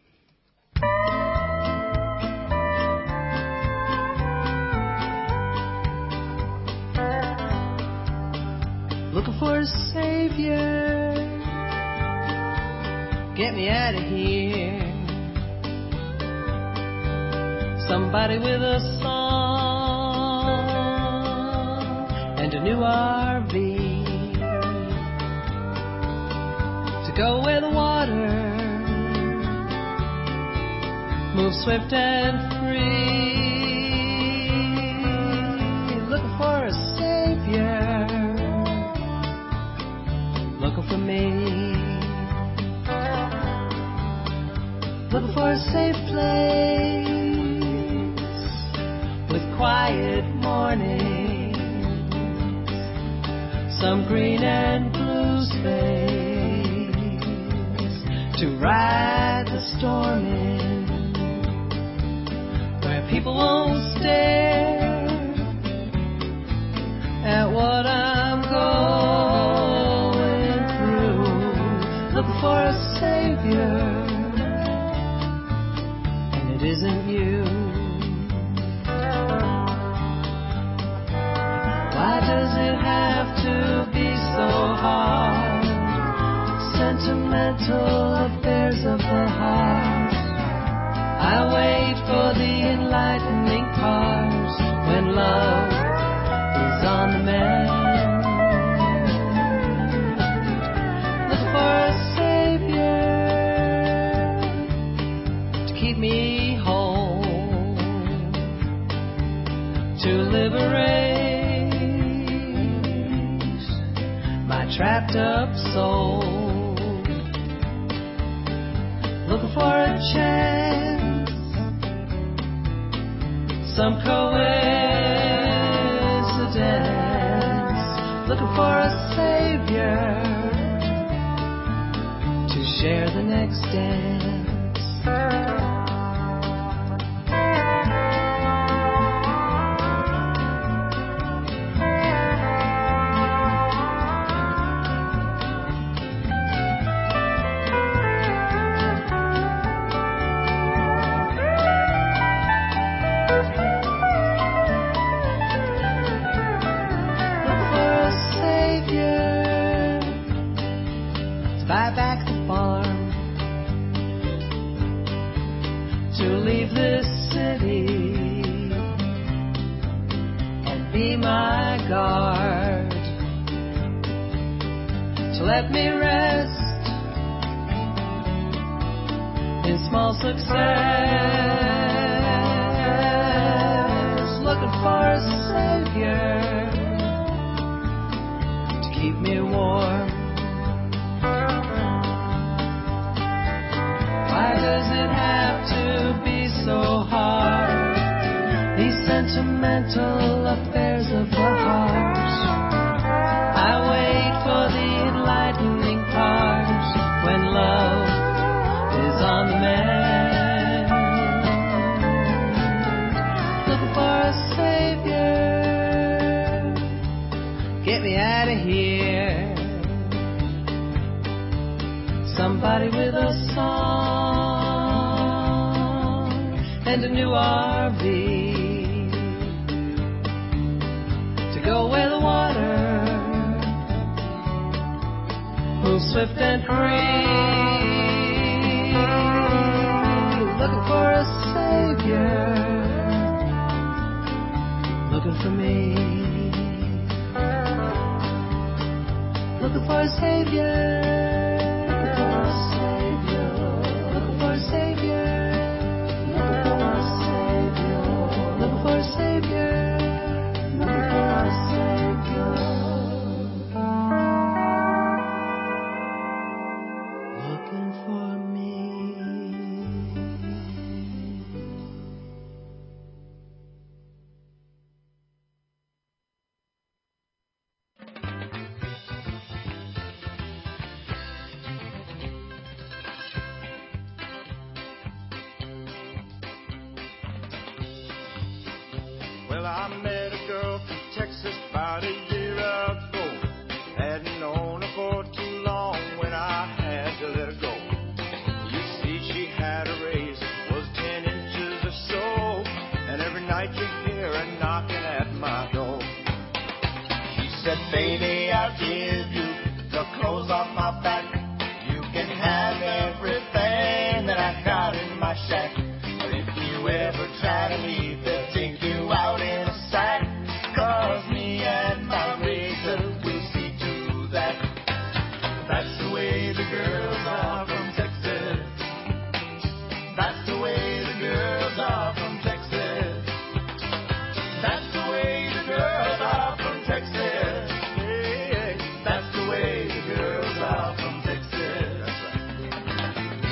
Looking for a savior. Get me out of here. Somebody with a song and a new R V to go where the water moves swift and free. Looking for a savior. Looking for me. Looking for a safe place with quiet mornings, some green and blue space to ride the storm in, where people won't stare at what I'm going through. Looking for a savior. It isn't you. Why does it have to be so hard? Sentimental affairs of the heart. I wait for the enlightening part when love is on the mend. Look for a savior to keep me to liberate my trapped up soul. Looking for a chance, some coincidence. Looking for a savior to share the next dance. Let me rest in small success. Looking for a savior to keep me warm. Why does it have to be so hard? These sentimental affairs of the heart. I wait for the enlightening part when love is on the mend. Looking for a savior. Get me out of here. Somebody with a song and a new R V to go where the water moves swift and free. Looking for a savior. Looking for me. Looking for a savior. Looking for a savior. Looking for a savior. Looking for a savior. Looking for a savior.
Well, I met a girl from Texas about a year ago. Hadn't known her for too long when I had to let her go. You see, she had a raise, was ten inches or so, and every night you hear her knocking at my door. She said, baby, I'll give you the clothes off my back. You can have everything that I got in my shack. But if you ever try to leave, they'll take you out in a sack. Cause me and my razor will see to that. That's the way the girls are from Texas. That's the way the girls are from Texas. That's the way the girls are from Texas. Hey, that's the way the girls are from Texas. That's right.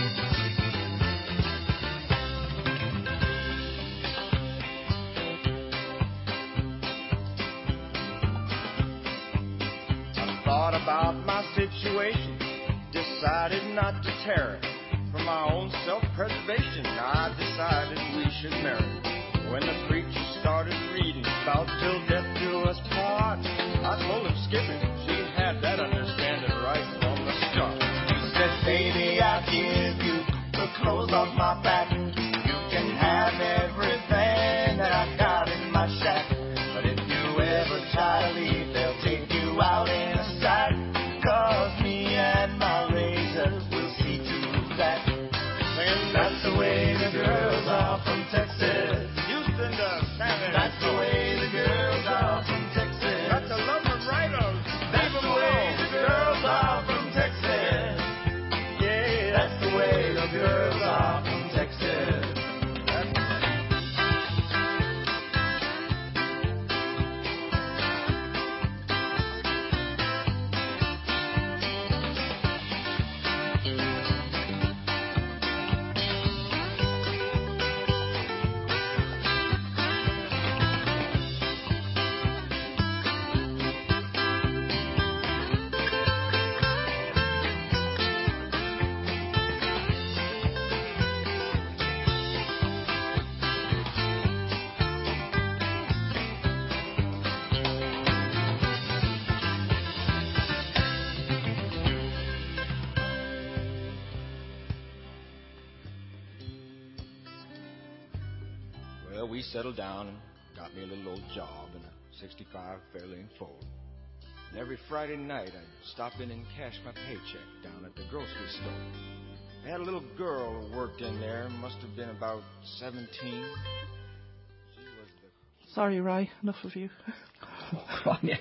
I thought about my situation, decided not to tear it. For my own self-preservation, I decided we should marry. When the preacher started reading about till death do us part, I told him skip it. She had that understanding right from the start. She said, baby, I'll give you the clothes off my back. You can have everything that I got in my shack. But if you ever try to leave, they'll take you out in a sack. Cause me and my razor will see to that. And that's the way the girls are from Texas. Houston to San Antonio. That's the way the girls are from Texas. Got to love them right on. That's the way the girls are from Texas. Yeah, that's the way the girls are from Texas. That's Well, we settled down and got me a little old job in a sixty-five Fairlane Ford. And every Friday night I'd stop in and cash my paycheck down at the grocery store. I had a little girl who worked in there, must have been about seventeen. She was the...
Sorry, Rye, enough of you.
Grania.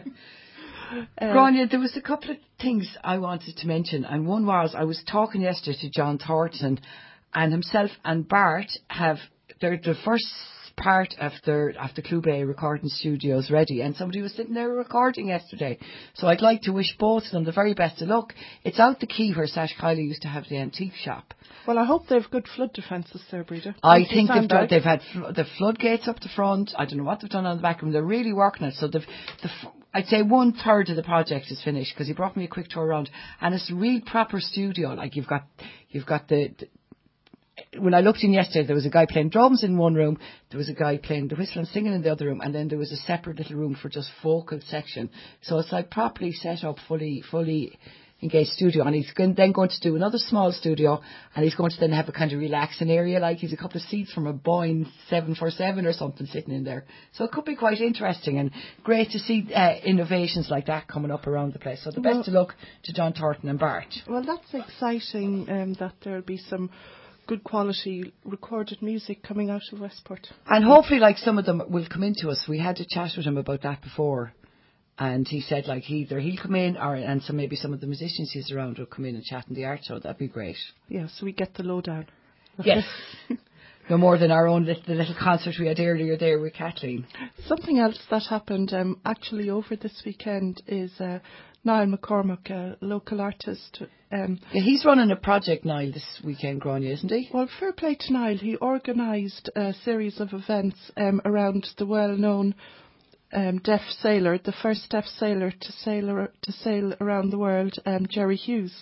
Uh,
Grania, there was a couple of things I wanted to mention, and one was I was talking yesterday to John Thornton, and himself and Bart have they're the first part of their of the Club A recording studios ready, and somebody was sitting there recording yesterday. So I'd like to wish both of them the very best of luck. It's out the quay where Sash Kiley used to have the antique shop.
Well, I hope they've good flood defences there, Breda.
I think they've done, they've had fl- the floodgates up the front. I don't know what they've done on the back of them. They're really working it. So they've, the, f- I'd say one third of the project is finished, because he brought me a quick tour around, and it's a real proper studio. Like you've got, you've got the, the when I looked in yesterday, there was a guy playing drums in one room, there was a guy playing the whistle and singing in the other room, and then there was a separate little room for just vocal section. So it's like properly set up, fully, fully engaged studio. And he's going, then going to do another small studio, and he's going to then have a kind of relaxing area, like he's a couple of seats from a Boeing seven forty-seven or something sitting in there. So it could be quite interesting and great to see uh, innovations like that coming up around the place. So the best
Well,
of luck to John Thornton and Bart.
Well, that's exciting um, that there'll be some good quality recorded music coming out of Westport.
And hopefully, like, some of them will come into us. We had a chat with him about that before, and he said, like, either he'll come in, or and so maybe some of the musicians he's around will come in and chat in the art show. That'd be great.
Yeah, so we get the lowdown.
Yes. No more than our own little, the little concert we had earlier there with Kathleen.
Something else that happened um, actually over this weekend is uh, Niall McCormack, a local artist. Um,
Yeah, he's running a project, Niall, this weekend, Grania, isn't he?
well, fair play to Niall. He organised a series of events um, around the well-known um, deaf sailor, the first deaf sailor to sail ar- to sail around the world, um, Jerry Hughes.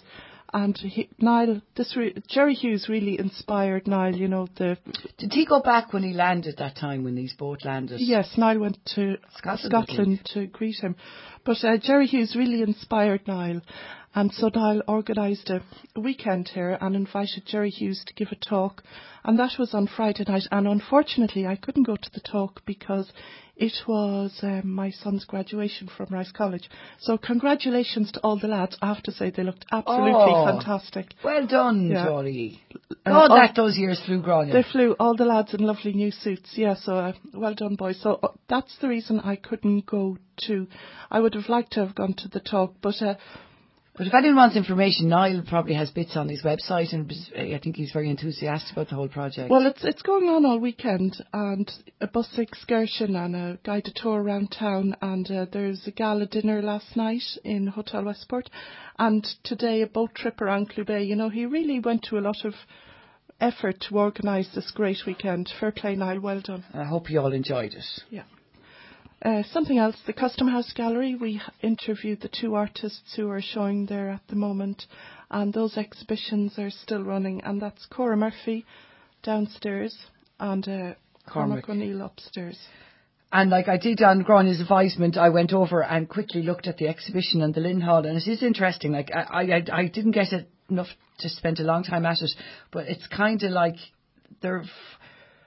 And he, Niall, this re- Jerry Hughes really inspired Niall, you know, the...
Did he go back when he landed that time, when these both landed?
Yes, Niall went to
Scotland,
Scotland to greet him. But uh, Jerry Hughes really inspired Niall. And so Niall organised a, a weekend here and invited Jerry Hughes to give a talk. And that was on Friday night. And unfortunately, I couldn't go to the talk because it was um, my son's graduation from Rice College. So congratulations to all the lads. I have to say they looked absolutely
Oh,
fantastic.
Well done,
Yeah.
Johnny.
Uh,
God,
oh,
that those years flew, Grania.
They flew, all the lads in lovely new suits. Yeah, so uh, well done, boys. So uh, that's the reason I couldn't go to. I would have liked to have gone to the talk, but... Uh,
But if anyone wants information, Niall probably has bits on his website, and I think he's very enthusiastic about the whole project.
Well, it's it's going on all weekend, and a bus excursion and a guided tour around town, and uh, there's a gala dinner last night in Hotel Westport, and today a boat trip around Cloubet. You know, he really went to a lot of effort to organise this great weekend. Fair play, Niall, well done.
I hope you all enjoyed it.
Yeah. Uh, something else, the Custom House Gallery, we interviewed the two artists who are showing there at the moment, and those exhibitions are still running, and that's Cora Murphy downstairs and uh,
Cormac.
Cormac O'Neill upstairs.
And like I did on Grania's advisement, I went over and quickly looked at the exhibition in the Lynn Hall, and it is interesting. Like I, I, I didn't get it enough to spend a long time at it, but it's kind of like they're f-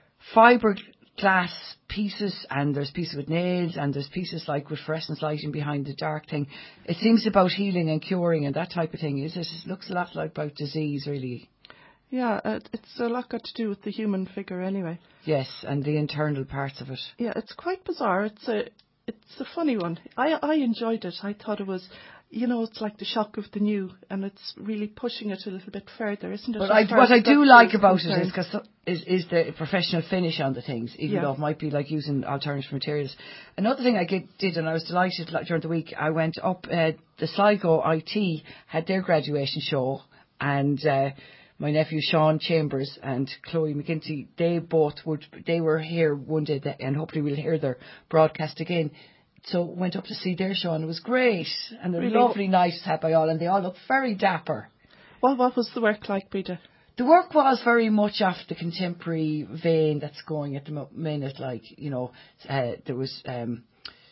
fiberglass pieces, and there's pieces with nails, and there's pieces like with fluorescent lighting behind the dark thing. It seems about healing and curing and that type of thing. Is it? It looks a lot like about disease, really.
Yeah, uh, it's a lot got to do with the human figure anyway.
Yes, and the internal parts of it.
Yeah, it's quite bizarre. It's a it's a funny one. I I enjoyed it. I thought it was, you know, it's like the shock of the new, and it's really pushing it a little bit further, isn't it?
But
as
I,
far
what
as
I do
sculpture
like
is
about it
concerned?
is, cause is is the professional finish on the things, even
Yeah.
though it might be like using alternative materials. Another thing I get, did, and I was delighted like, during the week, I went up, uh, the Sligo I T had their graduation show, and uh, my nephew Sean Chambers and Chloe McGinty, they both would, they were here one day, that, and hopefully we'll hear their broadcast again. So went up to see their show, and it was great, and a
Really?
lovely night had by all, and they all looked very dapper.
Well, what was the work like, Breda?
The work was very much off the contemporary vein that's going at the mo- minute. Like, you know, uh, there was um,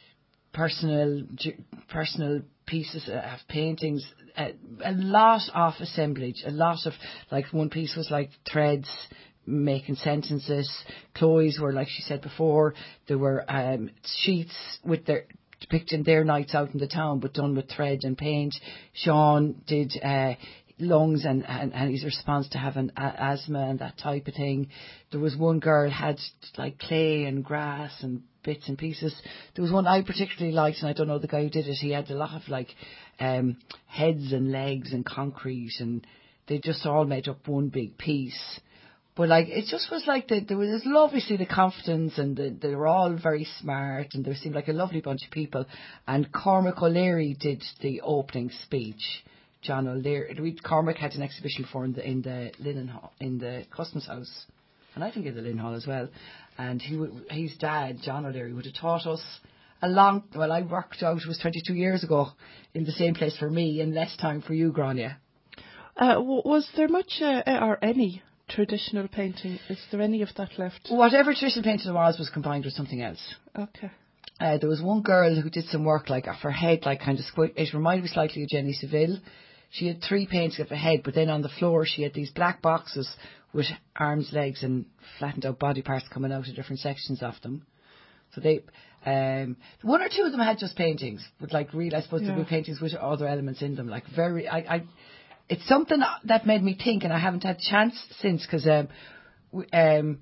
personal ju- personal pieces uh, of paintings, uh, a lot of assemblage, a lot of, like, one piece was like threads making sentences. Chloe's were, like she said before, there were um, sheets with their depicting their nights out in the town, but done with thread and paint. Sean did uh, lungs and, and, and his response to having a- asthma and that type of thing. There was one girl had like clay and grass and bits and pieces. There was one I particularly liked, and I don't know the guy who did it. He had a lot of like um, heads and legs and concrete, and they just all made up one big piece. But like, it just was like the, there was obviously the confidence, and the, they were all very smart, and there seemed like a lovely bunch of people. And Cormac O'Leary did the opening speech. John O'Leary, we, Cormac had an exhibition for in the in the Linen Hall, in the Customs House, and I think in the Linen Hall as well. And he would, his dad, John O'Leary, would have taught us a long. Well, I worked out, it was twenty-two years ago, in the same place for me, and less time for you, Grania.
Uh, w- was there much uh, or any traditional painting? Is there any of that left?
Whatever traditional painting there was was combined with something else.
Okay.
Uh, there was one girl who did some work like off her head, like kind of squid. It reminded me slightly of Jenny Seville. She had three paintings of her head, but then on the floor she had these black boxes with arms, legs, and flattened out body parts coming out of different sections of them. So they, um, one or two of them had just paintings, but like real, I suppose,
Yeah.
there were paintings with other elements in them. Like very, I, I, it's something that made me think, and I haven't had a chance since, because um, we- um,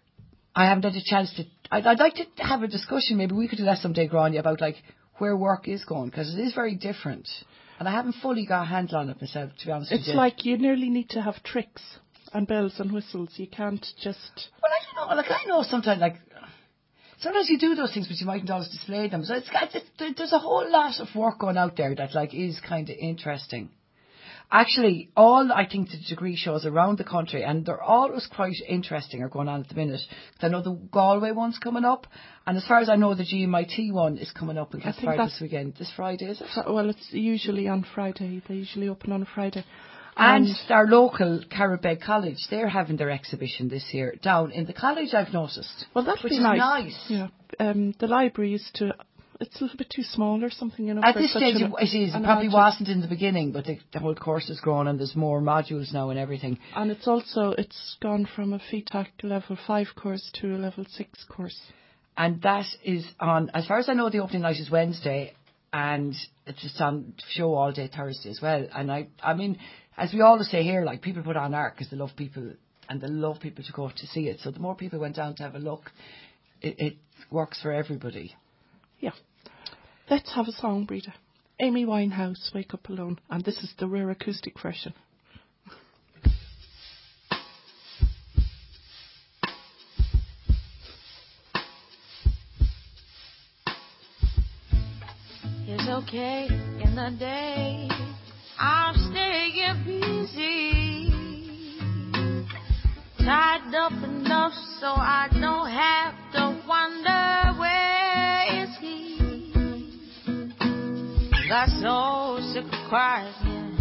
I haven't had a chance to. I'd, I'd like to have a discussion. Maybe we could do that someday, Grania, about like where work is going, because it is very different, and I haven't fully got a handle on it myself, to be honest
It's
with you.
like you nearly need to have tricks and bells and whistles. You can't just...
Well, I don't know. Like I know sometimes, like sometimes you do those things, but you mightn't always display them. So it's got it's, there- there's a whole lot of work going out there that like is kind of interesting. Actually, all I think the degree shows around the country, and they're always quite interesting, are going on at the minute. 'Cause I know the Galway one's coming up, and as far as I know, the G M I T one is coming up in
I think
Castlebar
that's-
this weekend. This Friday, is it?
So- Well, it's usually on Friday. They usually open on a Friday.
And,
And-
our local Carrickbeg College, they're having their exhibition this year down in the college, I've noticed.
Well, that'd
which
be
is
nice.
nice.
Yeah. Um, the library used to. It's a little bit too small or something, you know.
At
for
this
such
stage,
an-
it it is. It
an
probably
amount of-
wasn't in the beginning, but the, the whole course has grown and there's more modules now and everything.
And it's also it's gone from a F E T A C level five course to a level six course.
And that is on, as far as I know, the opening night is Wednesday, and it's just on show all day Thursday as well. And I, I mean, as we always say here, like, people put on art because they love people and they love people to go to see it. So the more people went down to have a look, it, it works for everybody.
Yeah. Let's have a song, Breda. Amy Winehouse, Wake Up Alone. And this is the rare acoustic version.
It's okay in the day. I'm staying busy, tied up enough so I don't have to wonder where is he. Got so sick of crying,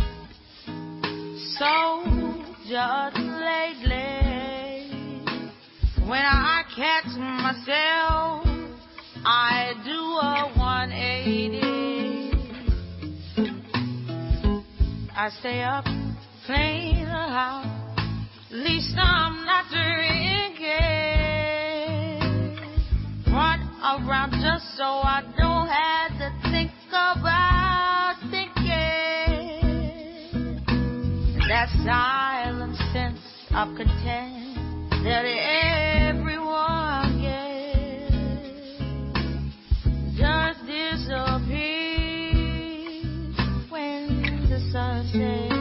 so just lately. When I catch myself, I do a one eighty. I stay up playing around. At least I'm not drinking. Run around just so I don't have to think about thinking. That silent sense of content that everyone gets just disappears when the sun sets.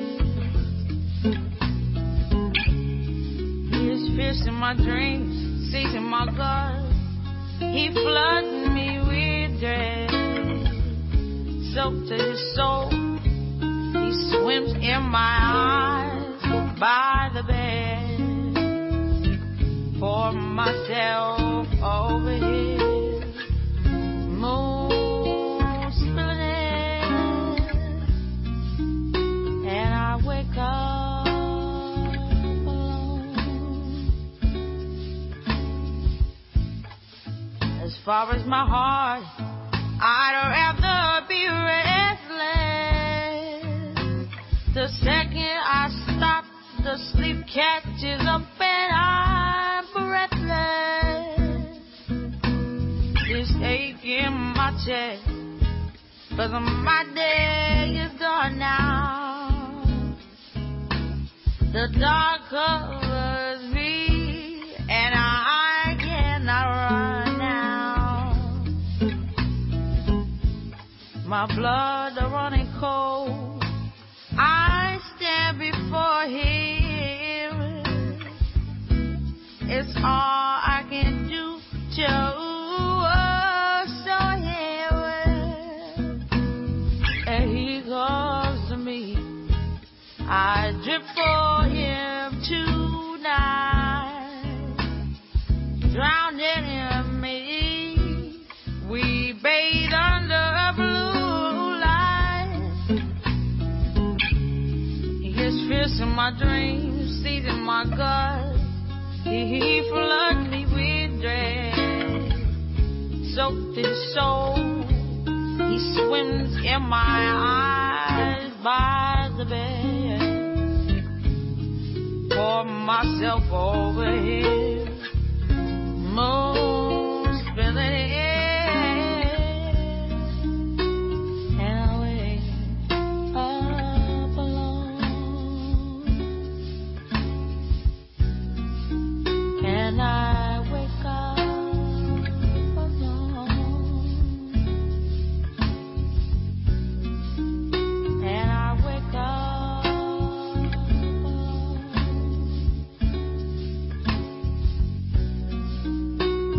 His fish in my dreams, seizing my guts. He floods me with dread, soaked to his soul. He swims in my eyes by the bed. For myself over here, moon splitting, and I wake up alone. As far as my heart, I'd rather be restless. The second I stop, the sleep catches up and I'm breathless. This ache in my chest, 'cause my day is done now. The dark covers me and I cannot run now. My blood are running cold. I stand before him. It's all I can do to show him. And he calls to me. I drip for him tonight. Drowning in me. We bathe under blue lights. He gets fierce in my dreams, seizing my guts. He floods me with dread, soaked his soul. He swims in my eyes by the bed. For myself over here, moon spilling in, and I wake up alone. And I wake up alone. And I wake up alone.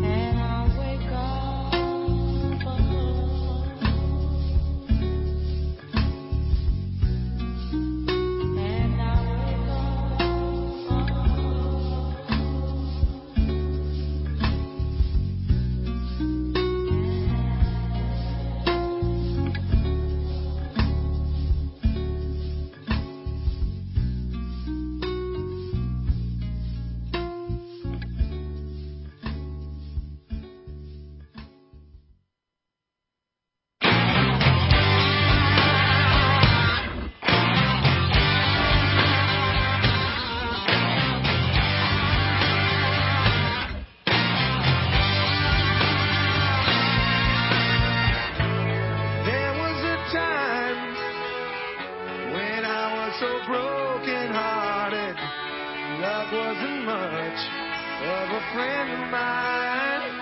love wasn't much of a friend of mine.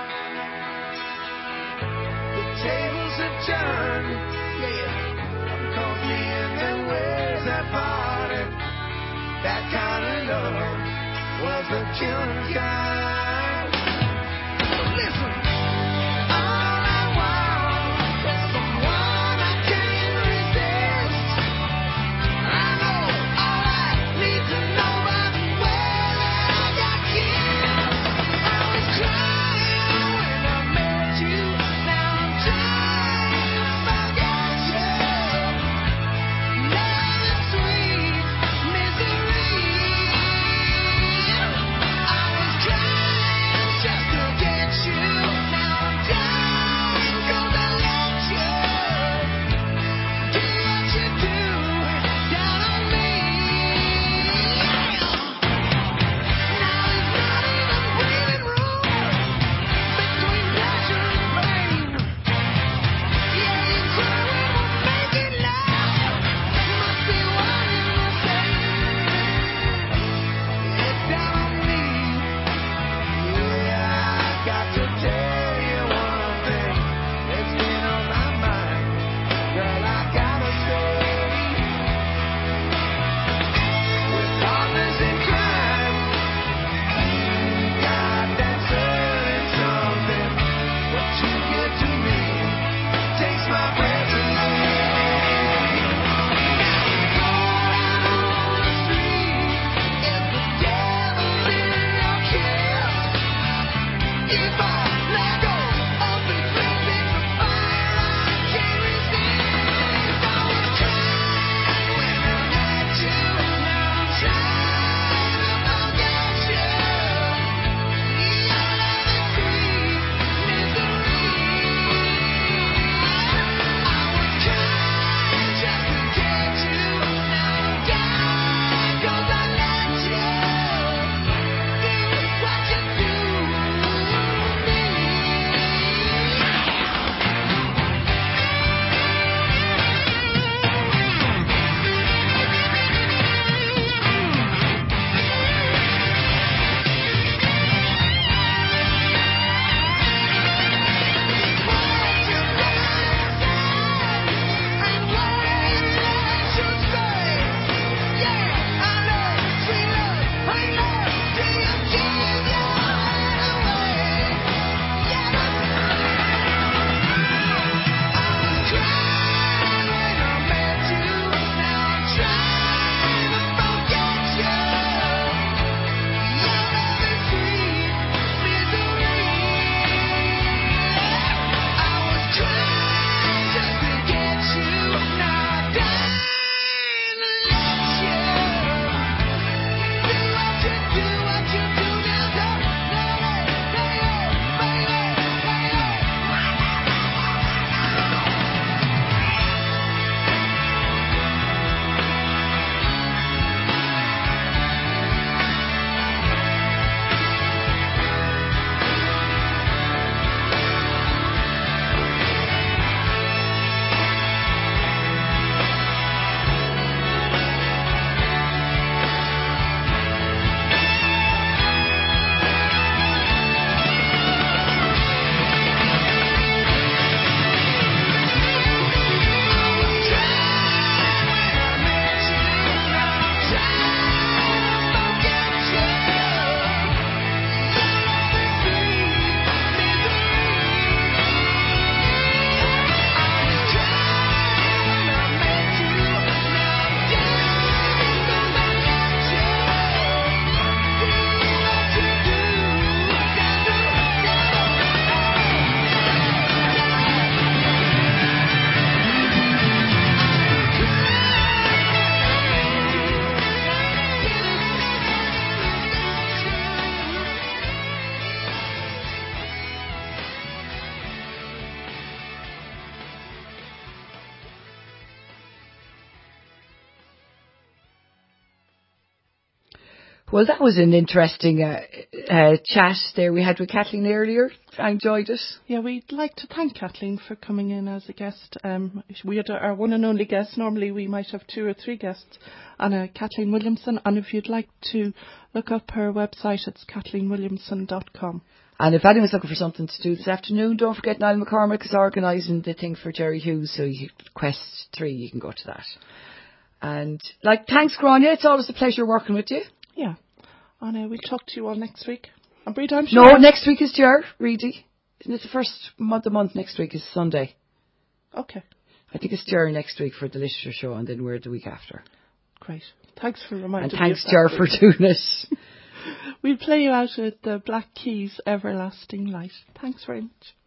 The tables have turned, yeah. Caught me in their ways that parted. That kind of love was the killing kind. So listen. All I want is someone I can't resist. I know all I need to know by the way that I got kissed. I was crying when I met you. Now I'm trying to forget you. Love is sweet misery. I was crying.
Well, that was an interesting uh, uh, chat there we had with Kathleen earlier. I enjoyed it.
Yeah, we'd like to thank Kathleen for coming in as a guest. Um, we had our one and only guest. Normally we might have two or three guests. And uh, Kathleen Williamson. And if you'd like to look up her website, it's kathleen williamson dot com.
And if anyone's looking for something to do this afternoon, don't forget Niall McCormick is organising the thing for Jerry Hughes. So you, Quest three, you can go to that. And, like, thanks, Grania. It's always a pleasure working with you.
Yeah. And uh, we'll talk to you all next week. And Breda, I'm sure...
No, next week is Ger, Reedy. Isn't it the first month of the month next week is Sunday?
Okay.
I think it's Ger next week for the literature show, and then we're the week after.
Great. Thanks for reminding
and
me.
And thanks, Ger, for doing it.
We'll play you out with the Black Keys' Everlasting Light. Thanks very much.